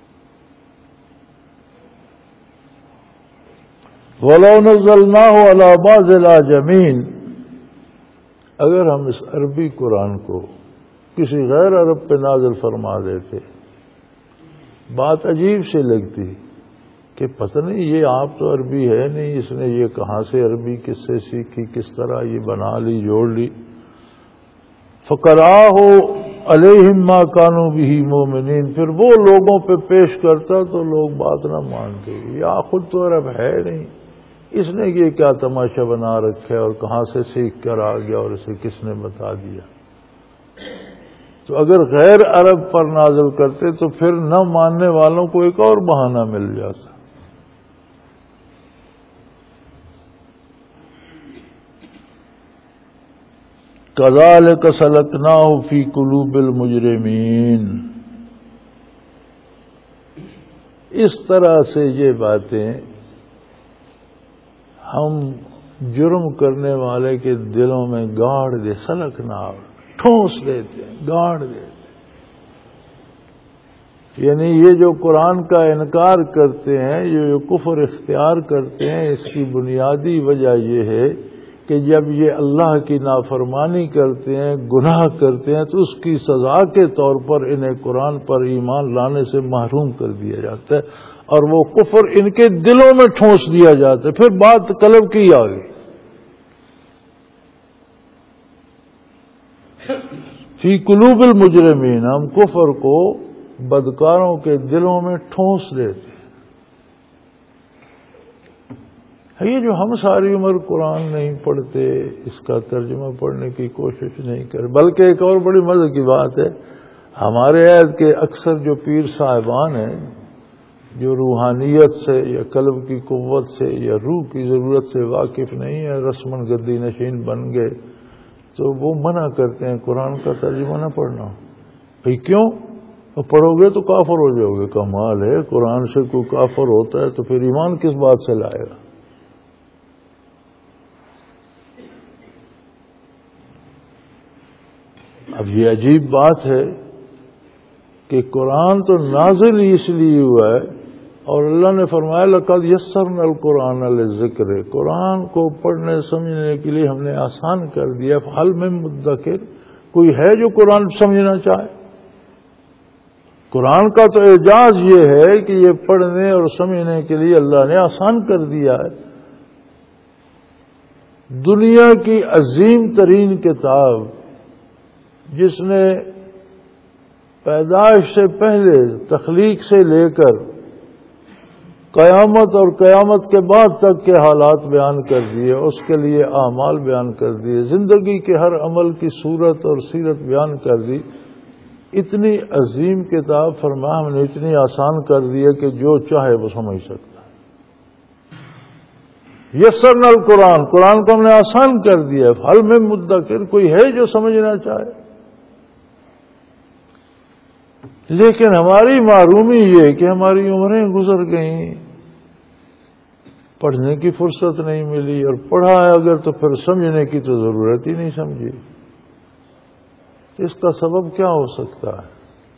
وَلَوْ نَزَّلْنَاهُ عَلَى بَعْضِ الْأَعْجَمِينَ، اگر ہم اس عربی قرآن کو کسی غیر عرب پہ نازل فرما دیتے، بات عجیب سی لگتی کہ پتہ نہیں یہ آپ تو عربی ہے نہیں، اس نے یہ کہاں سے عربی کس سے سیکھی، کس طرح یہ بنا لی جوڑ لی. فَقَرَأَهُ عَلَيْهِمْ مَا كَانُوا بِهِ مُؤْمِنِينَ، پھر وہ لوگوں پہ پیش کرتا تو لوگ بات نہ مانتے. یا خود تو عرب ہے نہیں، اس نے یہ کیا تماشا بنا رکھا ہے اور کہاں سے سیکھ کر آ گیا اور اسے کس نے بتا دیا. تو اگر غیر عرب پر نازل کرتے تو پھر نہ ماننے والوں کو ایک اور بہانہ مل جاتا. كَذَلِكَ سَلَكْنَاهُ فِي قُلُوبِ الْمُجْرِمِينَ، اس طرح سے یہ باتیں ہم جرم کرنے والے کے دلوں میں گاڑ دے، سلکنا ٹھونس دیتے ہیں، گاڑ دیتے ہیں. یعنی یہ جو قرآن کا انکار کرتے ہیں، یہ جو کفر اختیار کرتے ہیں، اس کی بنیادی وجہ یہ ہے کہ جب یہ اللہ کی نافرمانی کرتے ہیں، گناہ کرتے ہیں، تو اس کی سزا کے طور پر انہیں قرآن پر ایمان لانے سے محروم کر دیا جاتا ہے اور وہ کفر ان کے دلوں میں ٹھونس دیا جاتا ہے. پھر بات قلب کی آ گئی. فی قلوب المجرمین، ہم کفر کو بدکاروں کے دلوں میں ٹھونس دیتے. یہ جو ہم ساری عمر قرآن نہیں پڑھتے، اس کا ترجمہ پڑھنے کی کوشش نہیں کرتے. بلکہ ایک اور بڑی مزے کی بات ہے، ہمارے عہد کے اکثر جو پیر صاحبان ہیں جو روحانیت سے یا قلب کی قوت سے یا روح کی ضرورت سے واقف نہیں ہے، رسمن گدی نشین بن گئے، تو وہ منع کرتے ہیں قرآن کا ترجمہ نہ پڑھنا. بھئی کیوں؟ پڑھو گے تو کافر ہو جاؤ گے. کمال ہے، قرآن سے کوئی کافر ہوتا ہے تو پھر ایمان کس بات سے لائے گا؟ اب یہ عجیب بات ہے کہ قرآن تو نازل اس لیے ہوا ہے اور اللہ نے فرمایا لقد یسرنا القرآن للذکر، قرآن کو پڑھنے سمجھنے کے لیے ہم نے آسان کر دیا. فہل من مدکر، کوئی ہے جو قرآن سمجھنا چاہے؟ قرآن کا تو اعجاز یہ ہے کہ یہ پڑھنے اور سمجھنے کے لیے اللہ نے آسان کر دیا ہے. دنیا کی عظیم ترین کتاب جس نے پیدائش سے پہلے تخلیق سے لے کر قیامت اور قیامت کے بعد تک کے حالات بیان کر دیے، اس کے لیے اعمال بیان کر دیے، زندگی کے ہر عمل کی صورت اور سیرت بیان کر دی. اتنی عظیم کتاب فرمایا ہم نے اتنی آسان کر دی ہے کہ جو چاہے وہ سمجھ سکتا ہے. یسرنا القرآن، قرآن کو ہم نے آسان کر دیا. حل میں مدکر، کوئی ہے جو سمجھنا چاہے؟ لیکن ہماری معرومی یہ کہ ہماری عمریں گزر گئیں، پڑھنے کی فرصت نہیں ملی، اور پڑھا ہے اگر تو پھر سمجھنے کی تو ضرورت ہی نہیں سمجھی۔ اس کا سبب کیا ہو سکتا ہے؟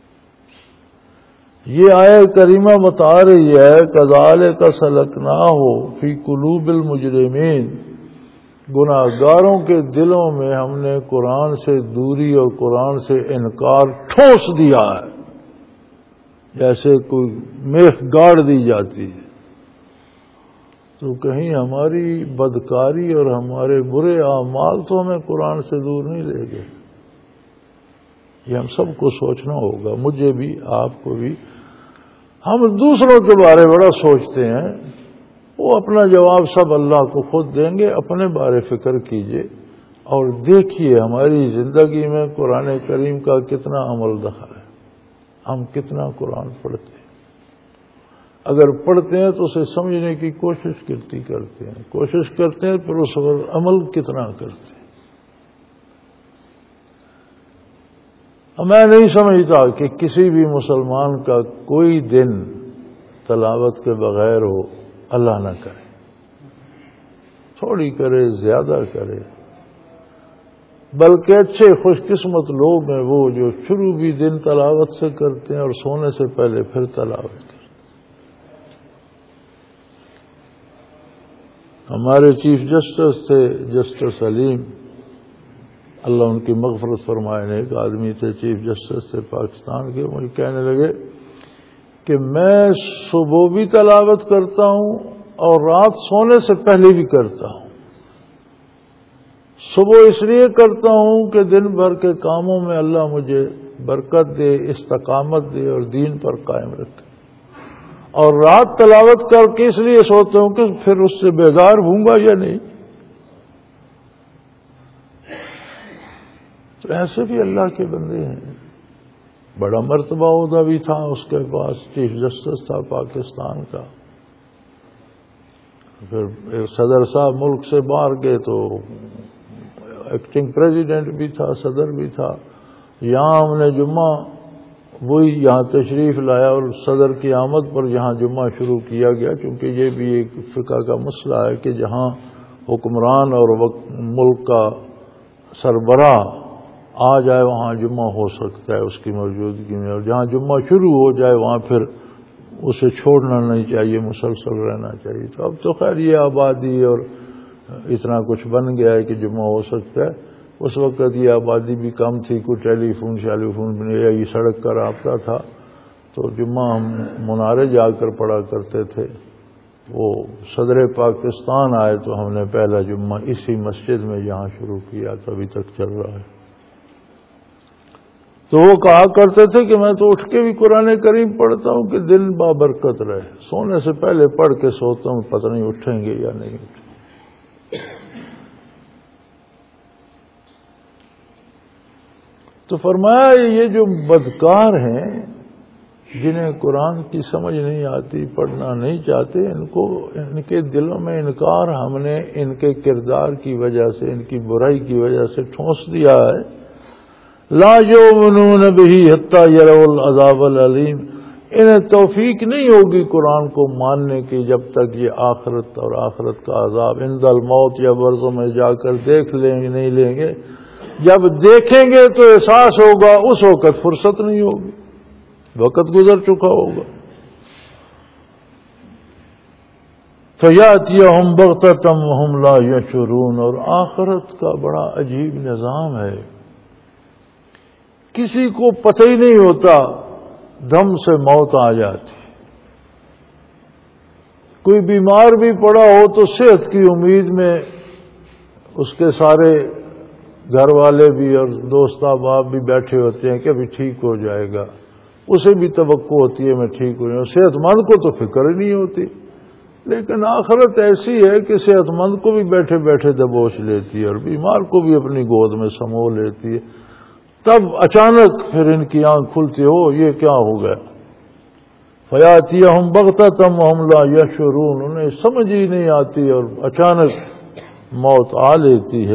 یہ آیہ کریمہ بتا رہی ہے کذالک سلکناہ فی قلوب المجرمین، گناہگاروں کے دلوں میں ہم نے قرآن سے دوری اور قرآن سے انکار ٹھوس دیا ہے، جیسے کوئی میخ گاڑ دی جاتی ہے۔ تو کہیں ہماری بدکاری اور ہمارے برے اعمال تو ہمیں قرآن سے دور نہیں لے گئے؟ یہ ہم سب کو سوچنا ہوگا، مجھے بھی، آپ کو بھی۔ ہم دوسروں کے بارے بڑا سوچتے ہیں، وہ اپنا جواب سب اللہ کو خود دیں گے۔ اپنے بارے فکر کیجئے اور دیکھیے ہماری زندگی میں قرآن کریم کا کتنا عمل دخل ہے، ہم کتنا قرآن پڑھتے ہیں۔ اگر پڑھتے ہیں تو اسے سمجھنے کی کوشش کرتی کرتے ہیں، کوشش کرتے ہیں، پھر اس پر عمل کتنا کرتے ہیں۔ میں نہیں سمجھتا کہ کسی بھی مسلمان کا کوئی دن تلاوت کے بغیر ہو، اللہ نہ کرے، تھوڑی کرے زیادہ کرے، بلکہ اچھے خوش قسمت لوگ ہیں وہ جو شروع بھی دن تلاوت سے کرتے ہیں اور سونے سے پہلے پھر تلاوت کرتے ہیں۔ ہمارے چیف جسٹس تھے جسٹس علیم، اللہ ان کی مغفرت فرمائے، نے ایک آدمی تھے چیف جسٹس تھے پاکستان کے، مجھے کہنے لگے کہ میں صبح بھی تلاوت کرتا ہوں اور رات سونے سے پہلے بھی کرتا ہوں۔ صبح اس لیے کرتا ہوں کہ دن بھر کے کاموں میں اللہ مجھے برکت دے، استقامت دے اور دین پر قائم رکھے، اور رات تلاوت کر کے اس لیے سوتا ہوں کہ پھر اس سے بیزار ہوں گا یا نہیں۔ تو ایسے بھی اللہ کے بندے ہیں۔ بڑا مرتبہ عہدہ بھی تھا اس کے پاس، چیف جسٹس تھا پاکستان کا۔ پھر صدر صاحب ملک سے باہر گئے تو ایکٹنگ پریزیڈنٹ بھی تھا، صدر بھی تھا۔ یہاں ہم نے جمعہ وہی یہاں تشریف لایا اور صدر کی آمد پر یہاں جمعہ شروع کیا گیا، کیونکہ یہ بھی ایک فقہ کا مسئلہ ہے کہ جہاں حکمران اور ملک کا سربراہ آ جائے وہاں جمعہ ہو سکتا ہے اس کی موجودگی میں، اور جہاں جمعہ شروع ہو جائے وہاں پھر اسے چھوڑنا نہیں چاہیے، مسلسل رہنا چاہیے۔ تو اب تو خیر یہ آبادی اور اتنا کچھ بن گیا ہے کہ جمعہ ہو سکتا ہے۔ اس وقت یہ آبادی بھی کم تھی، کوئی ٹیلی فون شیلی فون بھی نہیں، یہ سڑک کا رابطہ تھا، تو جمعہ ہم منارے جا کر پڑھا کرتے تھے۔ وہ صدر پاکستان آئے تو ہم نے پہلا جمعہ اسی مسجد میں یہاں شروع کیا، تو ابھی تک چل رہا ہے۔ تو وہ کہا کرتے تھے کہ میں تو اٹھ کے بھی قرآن کریم پڑھتا ہوں کہ دن بابرکت رہے، سونے سے پہلے پڑھ کے سوتا ہوں، پتہ نہیں اٹھیں گے یا نہیں اٹھیں گے۔ تو فرمایا یہ جو بدکار ہیں جنہیں قرآن کی سمجھ نہیں آتی، پڑھنا نہیں چاہتے، ان کو ان کے دلوں میں انکار ہم نے ان کے کردار کی وجہ سے، ان کی برائی کی وجہ سے ٹھونس دیا ہے۔ لا یؤمنون بہ حتی یروا العذاب العلیم، انہیں توفیق نہیں ہوگی قرآن کو ماننے کی جب تک یہ آخرت اور آخرت کا عذاب عند الموت یا برزوں میں جا کر دیکھ لیں گے نہیں لیں گے۔ جب دیکھیں گے تو احساس ہوگا، اس وقت فرصت نہیں ہوگی، وقت گزر چکا ہوگا۔ فَيَأْتِيَهُمْ بَغْتَةً وَهُمْ لَا يَشْعُرُونَ، اور آخرت کا بڑا عجیب نظام ہے، کسی کو پتہ ہی نہیں ہوتا، دم سے موت آ جاتی۔ کوئی بیمار بھی پڑا ہو تو صحت کی امید میں اس کے سارے گھر والے بھی اور دوست احباب بھی بیٹھے ہوتے ہیں کہ ابھی ٹھیک ہو جائے گا، اسے بھی توقع ہوتی ہے میں ٹھیک ہو جاؤں، صحت مند کو تو فکر ہی نہیں ہوتی۔ لیکن آخرت ایسی ہے کہ صحت مند کو بھی بیٹھے بیٹھے دبوچ لیتی ہے اور بیمار کو بھی اپنی گود میں سمو لیتی ہے۔ تب اچانک پھر ان کی آنکھ کھلتی ہو، یہ کیا ہو گیا؟ فَيَأْتِيَهُمْ بَغْتَةً وَهُمْ لَا يَشْعُرُونَ، انہیں سمجھ ہی نہیں آتی اور اچانک موت آ لیتی ہے۔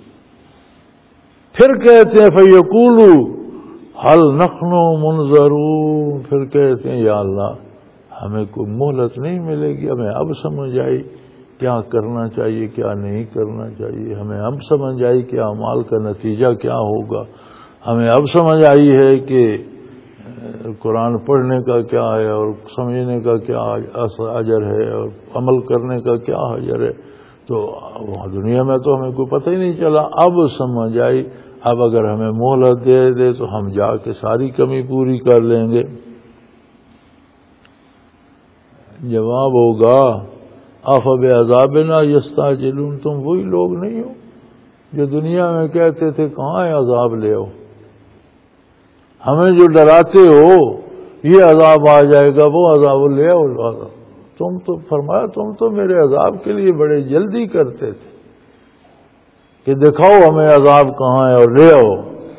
پھر کہتے ہیں فَيَقُولُوا هَلْ نَحْنُ مُنظَرُونَ، پھر کہتے ہیں یا اللہ ہمیں کوئی مہلت نہیں ملے گی، ہمیں اب سمجھ آئی کیا کرنا چاہیے کیا نہیں کرنا چاہیے. ہمیں اب سمجھ آئی کہ اعمال کا نتیجہ کیا ہوگا. ہمیں اب سمجھ آئی ہے کہ قرآن پڑھنے کا کیا ہے اور سمجھنے کا کیا اجر ہے اور عمل کرنے کا کیا اجر ہے. تو دنیا میں تو ہمیں کوئی پتہ ہی نہیں چلا. اب سمجھ آئی. اب اگر ہمیں مہلت دے دے تو ہم جا کے ساری کمی پوری کر لیں گے. جواب ہوگا افبعذابنا یستعجلون. تم وہی لوگ نہیں ہو جو دنیا میں کہتے تھے کہاں ہے عذاب لے آؤ. ہمیں جو ڈراتے ہو یہ عذاب آ جائے گا وہ عذاب لے آؤ. تم تو فرمایا تم تو میرے عذاب کے لیے بڑے جلدی کرتے تھے کہ دکھاؤ ہمیں عذاب کہاں ہے اور لے آؤ.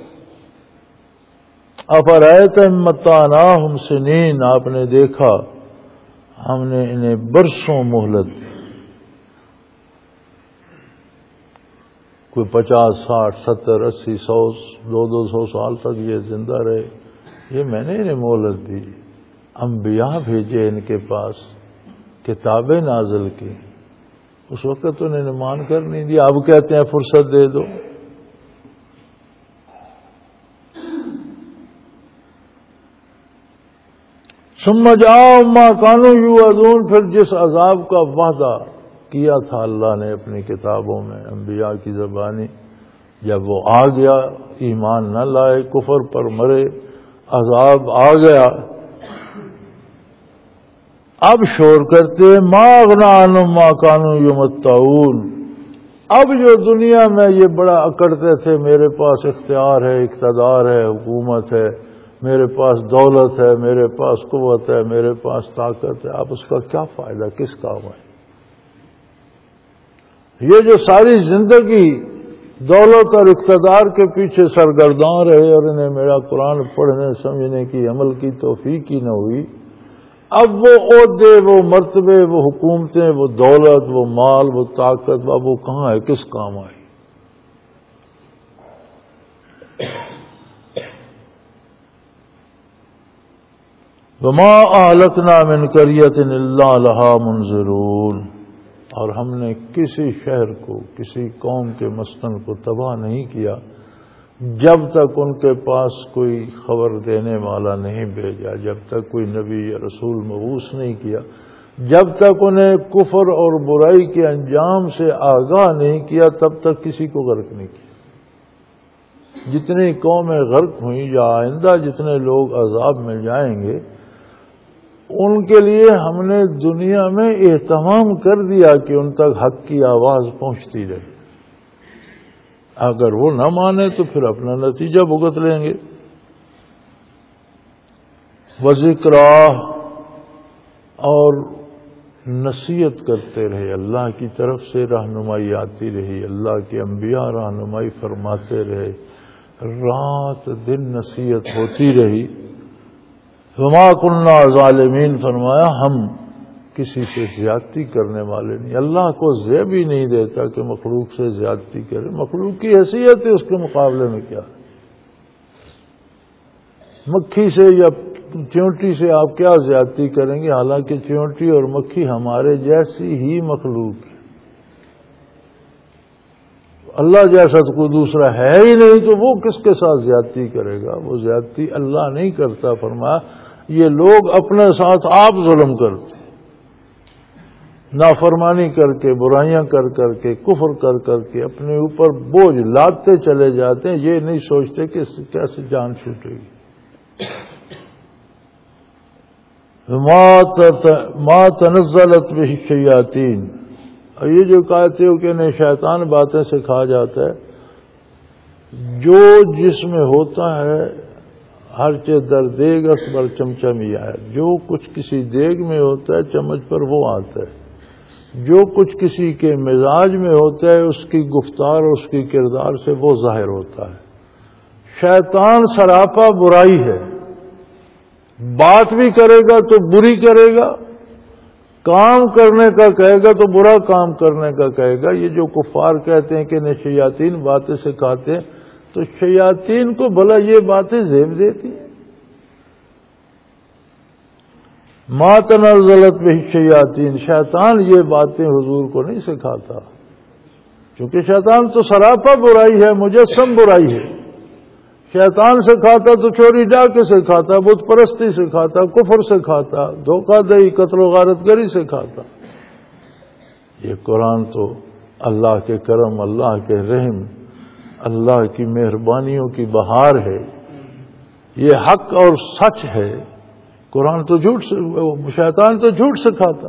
افرأیت ان متعناہم سنین. آپ نے دیکھا ہم نے انہیں برسوں مہلت دی. کوئی پچاس ساٹھ ستر اسی سو دو دو سو سال تک یہ زندہ رہے. یہ میں نے انہیں مہلت دی. انبیاء بھیجے ان کے پاس کتابیں نازل کی. اس وقت انہوں نے مان کر نہیں دیا. اب کہتے ہیں فرصت دے دو. ثم جاءهم ما كانوا يوعدون. پھر جس عذاب کا وعدہ کیا تھا اللہ نے اپنی کتابوں میں انبیاء کی زبانی، جب وہ آ گیا ایمان نہ لائے کفر پر مرے عذاب آ گیا. اب شور کرتے ما اغنی عنہم ما كانوا یمتعون. اب جو دنیا میں یہ بڑا اکڑتے تھے میرے پاس اختیار ہے اقتدار ہے حکومت ہے میرے پاس دولت ہے میرے پاس قوت ہے میرے پاس طاقت ہے، اب اس کا کیا فائدہ کس کام ہے. یہ جو ساری زندگی دولت اور اقتدار کے پیچھے سرگرداں رہے اور انہیں میرا قرآن پڑھنے سمجھنے کی عمل کی توفیق ہی نہ ہوئی، اب وہ عہدے وہ مرتبے وہ حکومتیں وہ دولت وہ مال وہ طاقت اب وہ کہاں ہے کس کام آئی. وما اہلکنا من قریۃ الا لہا منذرون. اور ہم نے کسی شہر کو کسی قوم کے مسکن کو تباہ نہیں کیا جب تک ان کے پاس کوئی خبر دینے والا نہیں بھیجا، جب تک کوئی نبی یا رسول مبعوث نہیں کیا، جب تک انہیں کفر اور برائی کے انجام سے آگاہ نہیں کیا تب تک کسی کو غرق نہیں کیا. جتنی قومیں غرق ہوئیں یا آئندہ جتنے لوگ عذاب میں جائیں گے ان کے لیے ہم نے دنیا میں اہتمام کر دیا کہ ان تک حق کی آواز پہنچتی رہے. اگر وہ نہ مانے تو پھر اپنا نتیجہ بھگت لیں گے. وذکرہ اور نصیحت کرتے رہے، اللہ کی طرف سے رہنمائی آتی رہی، اللہ کے انبیاء رہنمائی فرماتے رہے، رات دن نصیحت ہوتی رہی. وما كنا ظالمین. فرمایا ہم کسی سے زیادتی کرنے والے نہیں. اللہ کو زیب ہی نہیں دیتا کہ مخلوق سے زیادتی کرے. مخلوق کی حیثیت ہے اس کے مقابلے میں کیا. مکھی سے یا چیونٹی سے آپ کیا زیادتی کریں گے، حالانکہ چیونٹی اور مکھی ہمارے جیسی ہی مخلوق ہے. اللہ جیسا تو کوئی دوسرا ہے ہی نہیں تو وہ کس کے ساتھ زیادتی کرے گا. وہ زیادتی اللہ نہیں کرتا. فرمایا یہ لوگ اپنے ساتھ آپ ظلم کرتے، نافرمانی کر کے برائیاں کر کر کے کفر کر کر کے اپنے اوپر بوجھ لاتے چلے جاتے ہیں. یہ نہیں سوچتے کہ اس سے کیسے جان چھوٹے گی. ما تنزلت به الشیاطین. اور یہ جو کہتے ہو کہ انہیں شیطان باتیں سکھا جاتا ہے، جو جس میں ہوتا ہے ہر چیز در دیگ اس بر چمچمیا ہے. جو کچھ کسی دیگ میں ہوتا ہے چمچ پر وہ آتا ہے. جو کچھ کسی کے مزاج میں ہوتا ہے اس کی گفتار اور اس کی کردار سے وہ ظاہر ہوتا ہے. شیطان سراپا برائی ہے. بات بھی کرے گا تو بری کرے گا، کام کرنے کا کہے گا تو برا کام کرنے کا کہے گا. یہ جو کفار کہتے ہیں کہ انہیں شیاطین باتیں سکھاتے ہیں، تو شیاطین کو بھلا یہ باتیں زیب دیتی ہیں. ما تنزلت بہ الشیاطین، شیطان یہ باتیں حضور کو نہیں سکھاتا، کیونکہ شیطان تو سراپا برائی ہے، مجسم برائی ہے۔ شیطان سکھاتا تو چوری ڈاکے سکھاتا، بت پرستی سکھاتا، کفر سکھاتا، دھوکہ دہی، قتل و غارت گری سکھاتا۔ یہ قرآن تو اللہ کے کرم، اللہ کے رحم، اللہ کی مہربانیوں کی بہار ہے، یہ حق اور سچ ہے۔ قرآن تو جھوٹ، شیطان تو جھوٹ سکھاتا۔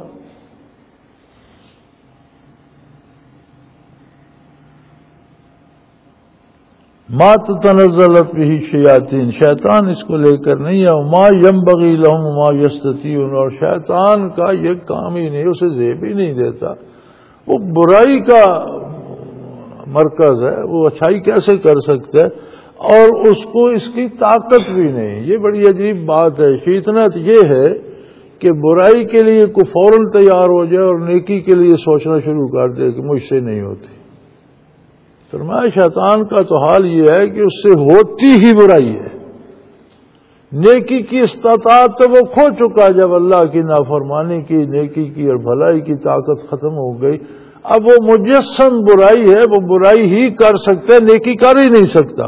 ما تنزلت به الشیاطین، شیطان اس کو لے کر نہیں ہے۔ ما ینبغی لہم ما یستطیعون، اور شیطان کا یہ کام ہی نہیں، اسے زیب ہی نہیں دیتا۔ وہ برائی کا مرکز ہے، وہ اچھائی کیسے کر سکتا ہے، اور اس کو اس کی طاقت بھی نہیں۔ یہ بڑی عجیب بات ہے۔ شیطنت یہ ہے کہ برائی کے لیے کوئی فوراً تیار ہو جائے اور نیکی کے لیے سوچنا شروع کر دے کہ مجھ سے نہیں ہوتی۔ فرمایا شیطان کا تو حال یہ ہے کہ اس سے ہوتی ہی برائی ہے۔ نیکی کی استطاعت تو وہ کھو چکا جب اللہ کی نافرمانی کی، نیکی کی اور بھلائی کی طاقت ختم ہو گئی۔ اب وہ مجسم برائی ہے، وہ برائی ہی کر سکتا ہے، نیکی کر ہی نہیں سکتا۔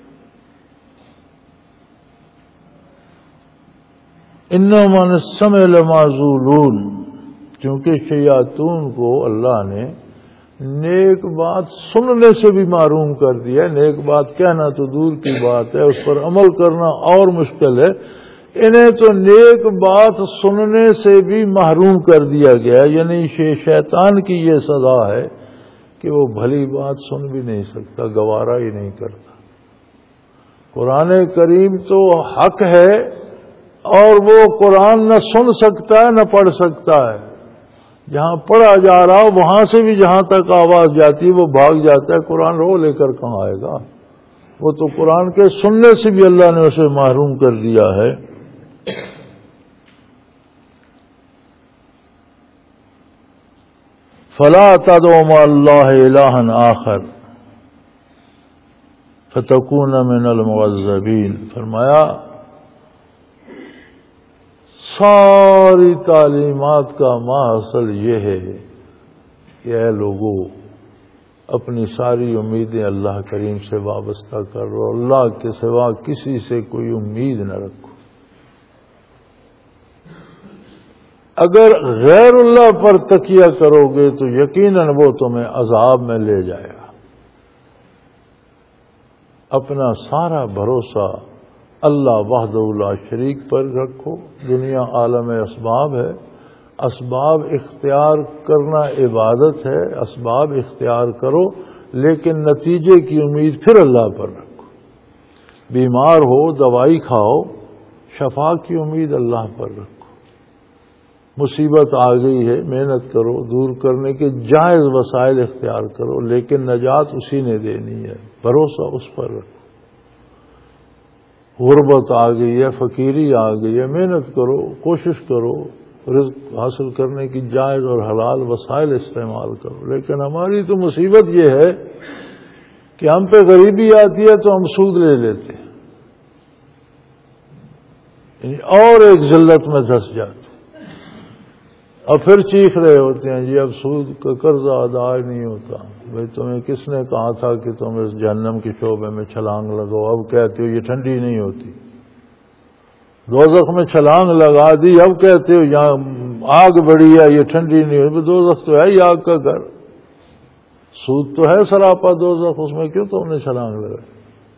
انہم عن السمع لمعزولون، چونکہ شیاطین کو اللہ نے نیک بات سننے سے بھی محروم کر دیا ہے۔ نیک بات کہنا تو دور کی بات ہے، اس پر عمل کرنا اور مشکل ہے۔ انہیں تو نیک بات سننے سے بھی محروم کر دیا گیا، یعنی شیطان کی یہ سزا ہے کہ وہ بھلی بات سن بھی نہیں سکتا، گوارا ہی نہیں کرتا۔ قرآن کریم تو حق ہے، اور وہ قرآن نہ سن سکتا ہے نہ پڑھ سکتا ہے۔ جہاں پڑھا جا رہا ہو وہاں سے بھی جہاں تک آواز جاتی ہے وہ بھاگ جاتا ہے۔ قرآن رو لے کر کہاں آئے گا؟ وہ تو قرآن کے سننے سے بھی اللہ نے اسے محروم کر دیا ہے۔ فلا تدعوا مع اللہ الہا آخر فتکون من المعذبین، فرمایا ساری تعلیمات کا ماحصل یہ ہے کہ اے لوگو اپنی ساری امیدیں اللہ کریم سے وابستہ کرو، اللہ کے سوا کسی سے کوئی امید نہ رکھو۔ اگر غیر اللہ پر تکیہ کرو گے تو یقیناً وہ تمہیں عذاب میں لے جائے گا۔ اپنا سارا بھروسہ اللہ وحدہ لا شریک پر رکھو۔ دنیا عالم اسباب ہے، اسباب اختیار کرنا عبادت ہے، اسباب اختیار کرو لیکن نتیجے کی امید پھر اللہ پر رکھو۔ بیمار ہو دوائی کھاؤ، شفا کی امید اللہ پر رکھو۔ مصیبت آ گئی ہے، محنت کرو، دور کرنے کے جائز وسائل اختیار کرو، لیکن نجات اسی نے دینی ہے، بھروسہ اس پر رکھو۔ غربت آ گئی ہے، فقیری آ گئی ہے، محنت کرو، کوشش کرو، رزق حاصل کرنے کی جائز اور حلال وسائل استعمال کرو۔ لیکن ہماری تو مصیبت یہ ہے کہ ہم پہ غریبی آتی ہے تو ہم سود لے لیتے ہیں، یعنی اور ایک ذلت میں دھس جاتے ہیں، اور پھر چیخ رہے ہوتے ہیں جی اب سود کا قرضہ ادا نہیں ہوتا۔ بھائی تمہیں کس نے کہا تھا کہ تم اس جہنم کے شعبے میں چھلانگ لگاؤ؟ اب کہتے ہو یہ ٹھنڈی نہیں ہوتی۔ دوزخ میں چھلانگ لگا دی، اب کہتے ہو یہاں آگ بڑی ہے یہ ٹھنڈی نہیں ہوتی۔ دوزخ تو ہے ہی آگ کا گھر، سود تو ہے سراپا دوزخ، اس میں کیوں تم نے چھلانگ لگائی؟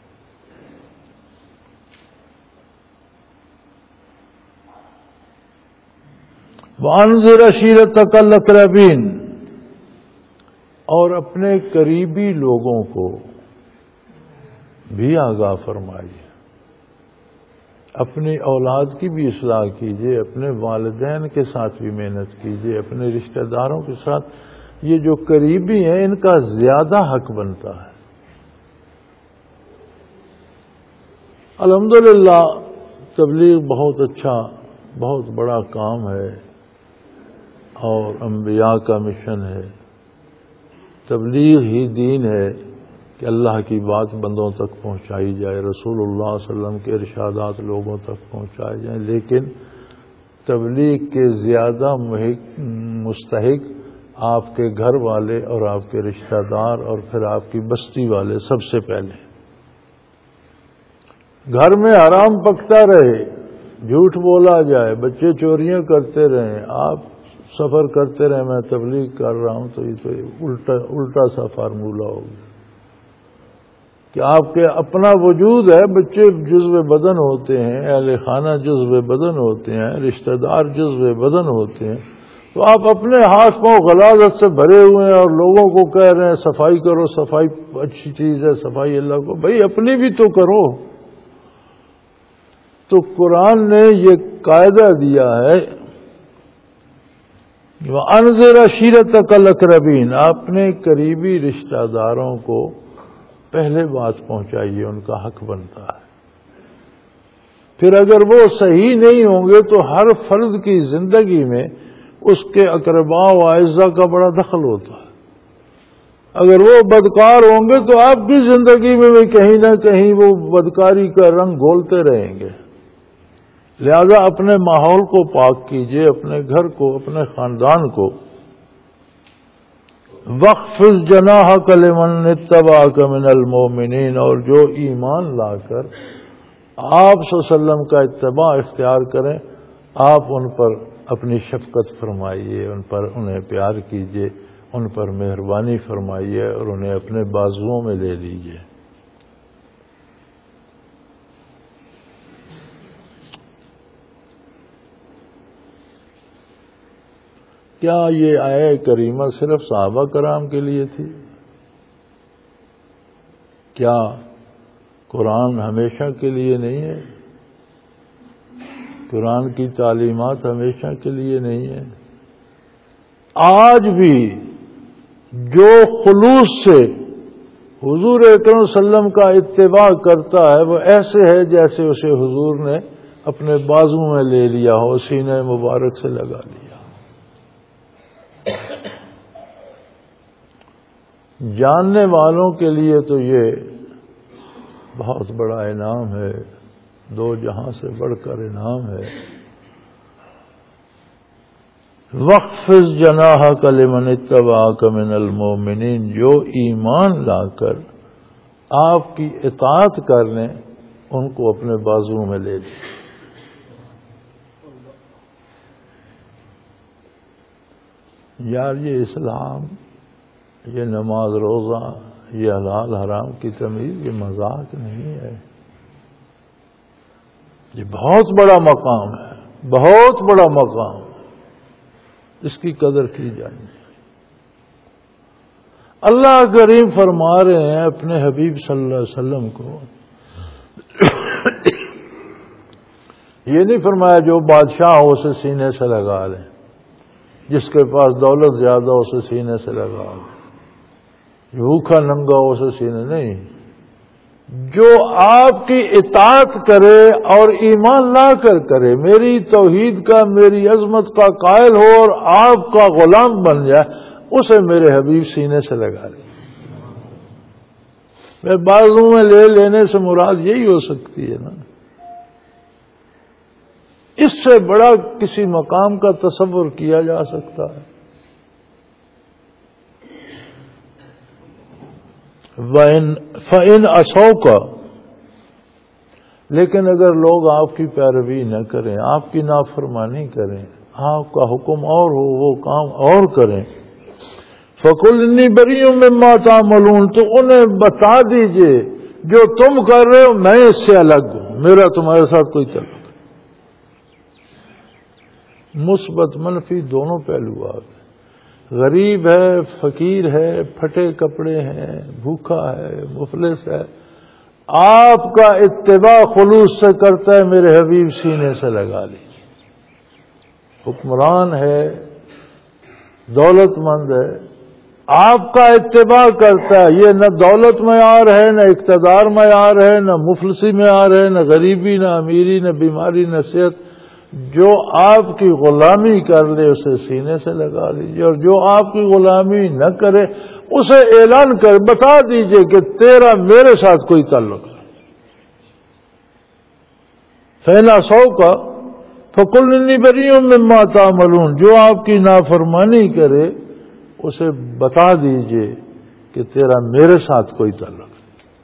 وَأَنذِرْ عَشِيرَتَكَ الْأَقْرَبِينَ، اور اپنے قریبی لوگوں کو بھی آگاہ فرمائیے، اپنی اولاد کی بھی اصلاح کیجیے، اپنے والدین کے ساتھ بھی محنت کیجیے، اپنے رشتہ داروں کے ساتھ۔ یہ جو قریبی ہیں ان کا زیادہ حق بنتا ہے۔ الحمدللہ تبلیغ بہت اچھا، بہت بڑا کام ہے، اور انبیاء کا مشن ہے۔ تبلیغ ہی دین ہے کہ اللہ کی بات بندوں تک پہنچائی جائے، رسول اللہ صلی اللہ علیہ وسلم کے ارشادات لوگوں تک پہنچائے جائیں۔ لیکن تبلیغ کے زیادہ مستحق آپ کے گھر والے اور آپ کے رشتہ دار اور پھر آپ کی بستی والے سب سے پہلے. گھر میں حرام پکتا رہے، جھوٹ بولا جائے، بچے چوریاں کرتے رہیں، آپ سفر کرتے رہیں میں تبلیغ کر رہا ہوں، تو یہ تو الٹا الٹا سا فارمولہ ہوگا کہ آپ کے اپنا وجود ہے، بچے جزو بدن ہوتے ہیں، اہل خانہ جزو بدن ہوتے ہیں، رشتہ دار جزو بدن ہوتے ہیں، تو آپ اپنے ہاتھ پاؤں غلاظت سے بھرے ہوئے ہیں اور لوگوں کو کہہ رہے ہیں صفائی کرو، صفائی اچھی چیز ہے، صفائی اللہ کو، بھائی اپنی بھی تو کرو. تو قرآن نے یہ قاعدہ دیا ہے وَأَنذِرْ عَشِيرَتَكَ الْأَقْرَبِينَ، اپنے قریبی رشتہ داروں کو پہلے بات پہنچائیے، ان کا حق بنتا ہے. پھر اگر وہ صحیح نہیں ہوں گے تو ہر فرد کی زندگی میں اس کے اقرباء و اعزاء کا بڑا دخل ہوتا ہے. اگر وہ بدکار ہوں گے تو آپ کی زندگی میں بھی کہیں نہ کہیں وہ بدکاری کا رنگ گھولتے رہیں گے. لہذا اپنے ماحول کو پاک کیجئے، اپنے گھر کو، اپنے خاندان کو. وَاخْفِضْ جَنَاحَكَ لِمَنِ اتَّبَعَكَ مِنَ الْمُؤْمِنِينَ، اور جو ایمان لا کر آپ صلی اللہ علیہ وسلم کا اتباع اختیار کریں، آپ ان پر اپنی شفقت فرمائیے، ان پر انہیں پیار کیجئے، ان پر مہربانی فرمائیے اور انہیں اپنے بازوؤں میں لے لیجئے. کیا یہ آیہ کریمہ صرف صحابہ کرام کے لیے تھی؟ کیا قرآن ہمیشہ کے لیے نہیں ہے؟ قرآن کی تعلیمات ہمیشہ کے لیے نہیں ہے؟ آج بھی جو خلوص سے حضور اکرم صلی اللہ علیہ وسلم کا اتباع کرتا ہے وہ ایسے ہے جیسے اسے حضور نے اپنے بازو میں لے لیا ہو، سینے مبارک سے لگا لیا. جاننے والوں کے لیے تو یہ بہت بڑا انعام ہے، دو جہاں سے بڑھ کر انعام ہے. وَاخْفِضْ جَنَاحَكَ لِمَنِ اتَّبَعَكَ مِنَ الْمُؤْمِنِينَ، جو ایمان لا کر آپ کی اطاعت کر لیں ان کو اپنے بازو میں لے لیں. یار یہ اسلام، یہ نماز روزہ، یہ حلال حرام کی تمیز، یہ مذاق نہیں ہے، یہ بہت بڑا مقام ہے، بہت بڑا مقام، اس کی قدر کی جائے. اللہ کریم فرما رہے ہیں اپنے حبیب صلی اللہ علیہ وسلم کو، یہ نہیں فرمایا جو بادشاہ ہو اسے سینے سے لگا لیں، جس کے پاس دولت زیادہ ہو اسے سینے سے لگا لیں، بھوکا ننگا ہو اسے سینے نہیں. جو آپ کی اطاعت کرے اور ایمان لا کر کرے، میری توحید کا، میری عظمت کا قائل ہو اور آپ کا غلام بن جائے، اسے میرے حبیب سینے سے لگا لے. میں بازو میں لے لینے سے مراد یہی ہو سکتی ہے نا. اس سے بڑا کسی مقام کا تصور کیا جا سکتا ہے؟ فَإِنْ أَسَوْكَ، لیکن اگر لوگ آپ کی پیروی نہ کریں، آپ کی نافرمانی کریں، آپ کا حکم اور ہو وہ کام اور کریں، فَقُلْ إِنِّي بَرِيءٌ مِّمَّا تَعْمَلُونَ، تو انہیں بتا دیجئے جو تم کر رہے ہو میں اس سے الگ ہوں، میرا تمہارے ساتھ کوئی تعلق. مثبت منفی دونوں پہلو آ گئے. غریب ہے، فقیر ہے، پھٹے کپڑے ہیں، بھوکا ہے، مفلس ہے، آپ کا اتباع خلوص سے کرتا ہے، میرے حبیب سینے سے لگا لیجیے. حکمران ہے، دولت مند ہے، آپ کا اتباع کرتا ہے، یہ نہ دولت معیار ہے، نہ اقتدار معیار ہے، نہ مفلسی معیار ہے، نہ غریبی، نہ امیری، نہ بیماری، نہ صحت. جو آپ کی غلامی کر لے اسے سینے سے لگا لیجیے، اور جو آپ کی غلامی نہ کرے اسے اعلان کر بتا دیجیے کہ تیرا میرے ساتھ کوئی تعلق ہے. فینا سو کا فَقُلْ إِنِّي بَرِيءٌ مِّمَّا تَعْمَلُونَ، جو آپ کی نافرمانی کرے اسے بتا دیجئے کہ تیرا میرے ساتھ کوئی تعلق نہیں۔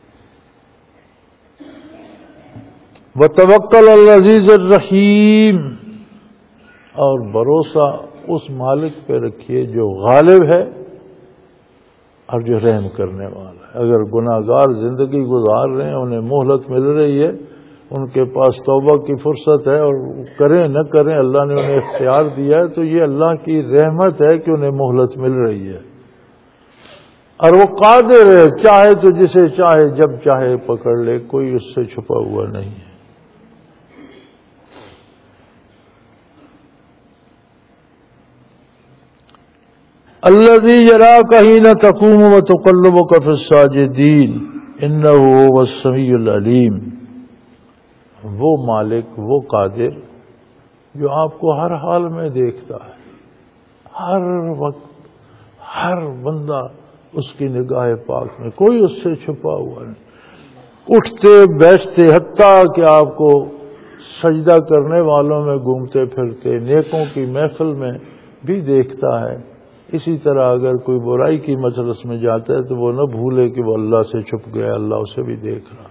وَتَوَكَّلْ عَلَى الْعَزِيزِ الرَّحِيمِ، اور بھروسہ اس مالک پہ رکھیے جو غالب ہے اور جو رحم کرنے والا ہے۔ اگر گناہگار زندگی گزار رہے ہیں، انہیں مہلت مل رہی ہے، ان کے پاس توبہ کی فرصت ہے، اور کریں نہ کریں اللہ نے انہیں اختیار دیا ہے، تو یہ اللہ کی رحمت ہے کہ انہیں مہلت مل رہی ہے۔ اور وہ قادر ہے، چاہے تو جسے چاہے جب چاہے پکڑ لے، کوئی اس سے چھپا ہوا نہیں ہے۔ الذی یراک حین تقوم وتقلبک فی الساجدین انہ هو السمیع العلیم، وہ مالک، وہ قادر جو آپ کو ہر حال میں دیکھتا ہے، ہر وقت ہر بندہ اس کی نگاہ پاک میں، کوئی اس سے چھپا ہوا نہیں۔ اٹھتے بیٹھتے، حتیٰ کہ آپ کو سجدہ کرنے والوں میں گھومتے پھرتے، نیکوں کی محفل میں بھی دیکھتا ہے۔ اسی طرح اگر کوئی برائی کی مجلس میں جاتا ہے تو وہ نہ بھولے کہ وہ اللہ سے چھپ گیا، اللہ اسے بھی دیکھ رہا۔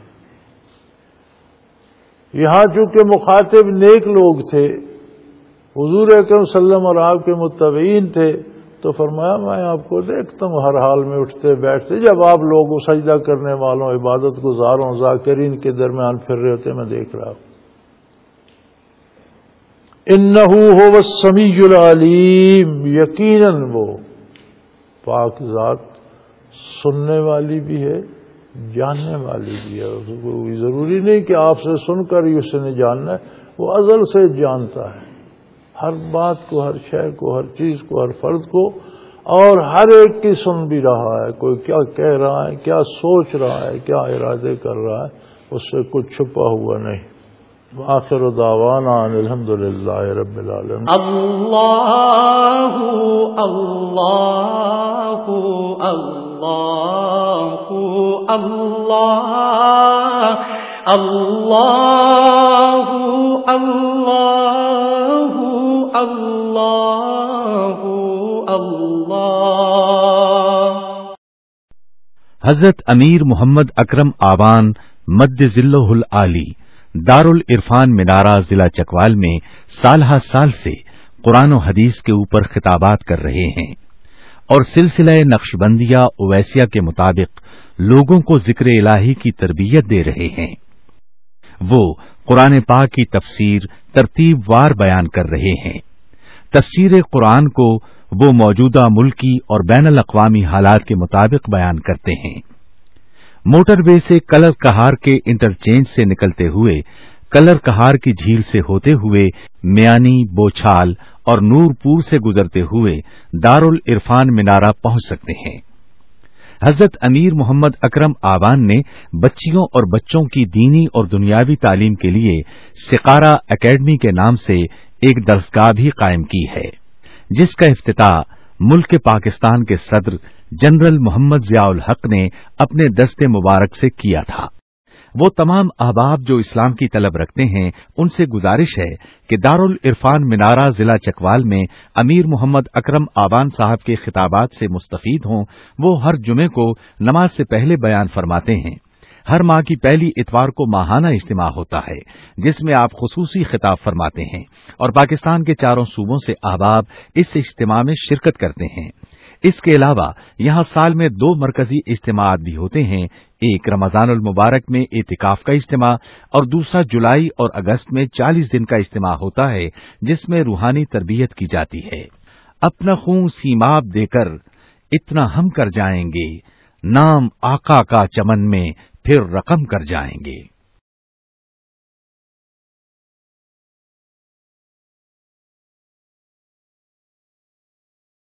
یہاں چونکہ مخاطب نیک لوگ تھے، حضور اکرم صلی اللہ علیہ وسلم اور آپ کے متبعین تھے، تو فرمایا میں آپ کو دیکھتا ہوں ہر حال میں اٹھتے بیٹھتے، جب آپ لوگوں سجدہ کرنے والوں، عبادت گزاروں، ذاکرین کے درمیان پھر رہے ہوتے میں دیکھ رہا ہوں۔ انہ هو السمیع العلیم، یقیناً وہ پاک ذات سننے والی بھی ہے، جاننے والی بھی ہے۔ اس کو ضروری نہیں کہ آپ سے سن کر ہی اسے نہیں جاننا ہے، وہ ازل سے جانتا ہے ہر بات کو، ہر شے کو، ہر چیز کو، ہر فرد کو، اور ہر ایک کی سن بھی رہا ہے، کوئی کیا کہہ رہا ہے، کیا سوچ رہا ہے، کیا ارادے کر رہا ہے، اس سے کچھ چھپا ہوا نہیں۔ وآخر دعوانا ان الحمد للہ رب العالمین۔ اللہ اللہ اللہ اللہ اللہ اللہ اللہ اللہ۔ حضرت امیر محمد اکرم آوان مد ذلہ العالی دارالعرفان منارہ ضلع چکوال میں سالہ سال سے قرآن و حدیث کے اوپر خطابات کر رہے ہیں اور سلسلہ نقشبندیہ اویسیہ کے مطابق لوگوں کو ذکر الہی کی تربیت دے رہے ہیں۔ وہ قرآن پاک کی تفسیر ترتیب وار بیان کر رہے ہیں۔ تفسیر قرآن کو وہ موجودہ ملکی اور بین الاقوامی حالات کے مطابق بیان کرتے ہیں۔ موٹر وے سے کلر کہار کے انٹرچینج سے نکلتے ہوئے کلر کہار کی جھیل سے ہوتے ہوئے میانی، بوچھال اور نور پور سے گزرتے ہوئے دارالعرفان منارہ پہنچ سکتے ہیں۔ حضرت امیر محمد اکرم آوان نے بچیوں اور بچوں کی دینی اور دنیاوی تعلیم کے لیے سقارہ اکیڈمی کے نام سے ایک درسگاہ بھی قائم کی ہے، جس کا افتتاح ملک پاکستان کے صدر جنرل محمد ضیاء الحق نے اپنے دست مبارک سے کیا تھا۔ وہ تمام احباب جو اسلام کی طلب رکھتے ہیں ان سے گزارش ہے کہ دارالعرفان منارہ ضلع چکوال میں امیر محمد اکرم آوان صاحب کے خطابات سے مستفید ہوں۔ وہ ہر جمعے کو نماز سے پہلے بیان فرماتے ہیں۔ ہر ماہ کی پہلی اتوار کو ماہانہ اجتماع ہوتا ہے جس میں آپ خصوصی خطاب فرماتے ہیں اور پاکستان کے چاروں صوبوں سے احباب اس اجتماع میں شرکت کرتے ہیں۔ اس کے علاوہ یہاں سال میں دو مرکزی اجتماعات بھی ہوتے ہیں، ایک رمضان المبارک میں اعتکاف کا اجتماع اور دوسرا جولائی اور اگست میں چالیس دن کا اجتماع ہوتا ہے جس میں روحانی تربیت کی جاتی ہے۔ اپنا خون سیماب دے کر اتنا ہم کر جائیں گے، نام آقا کا چمن میں پھر رقم کر جائیں گے۔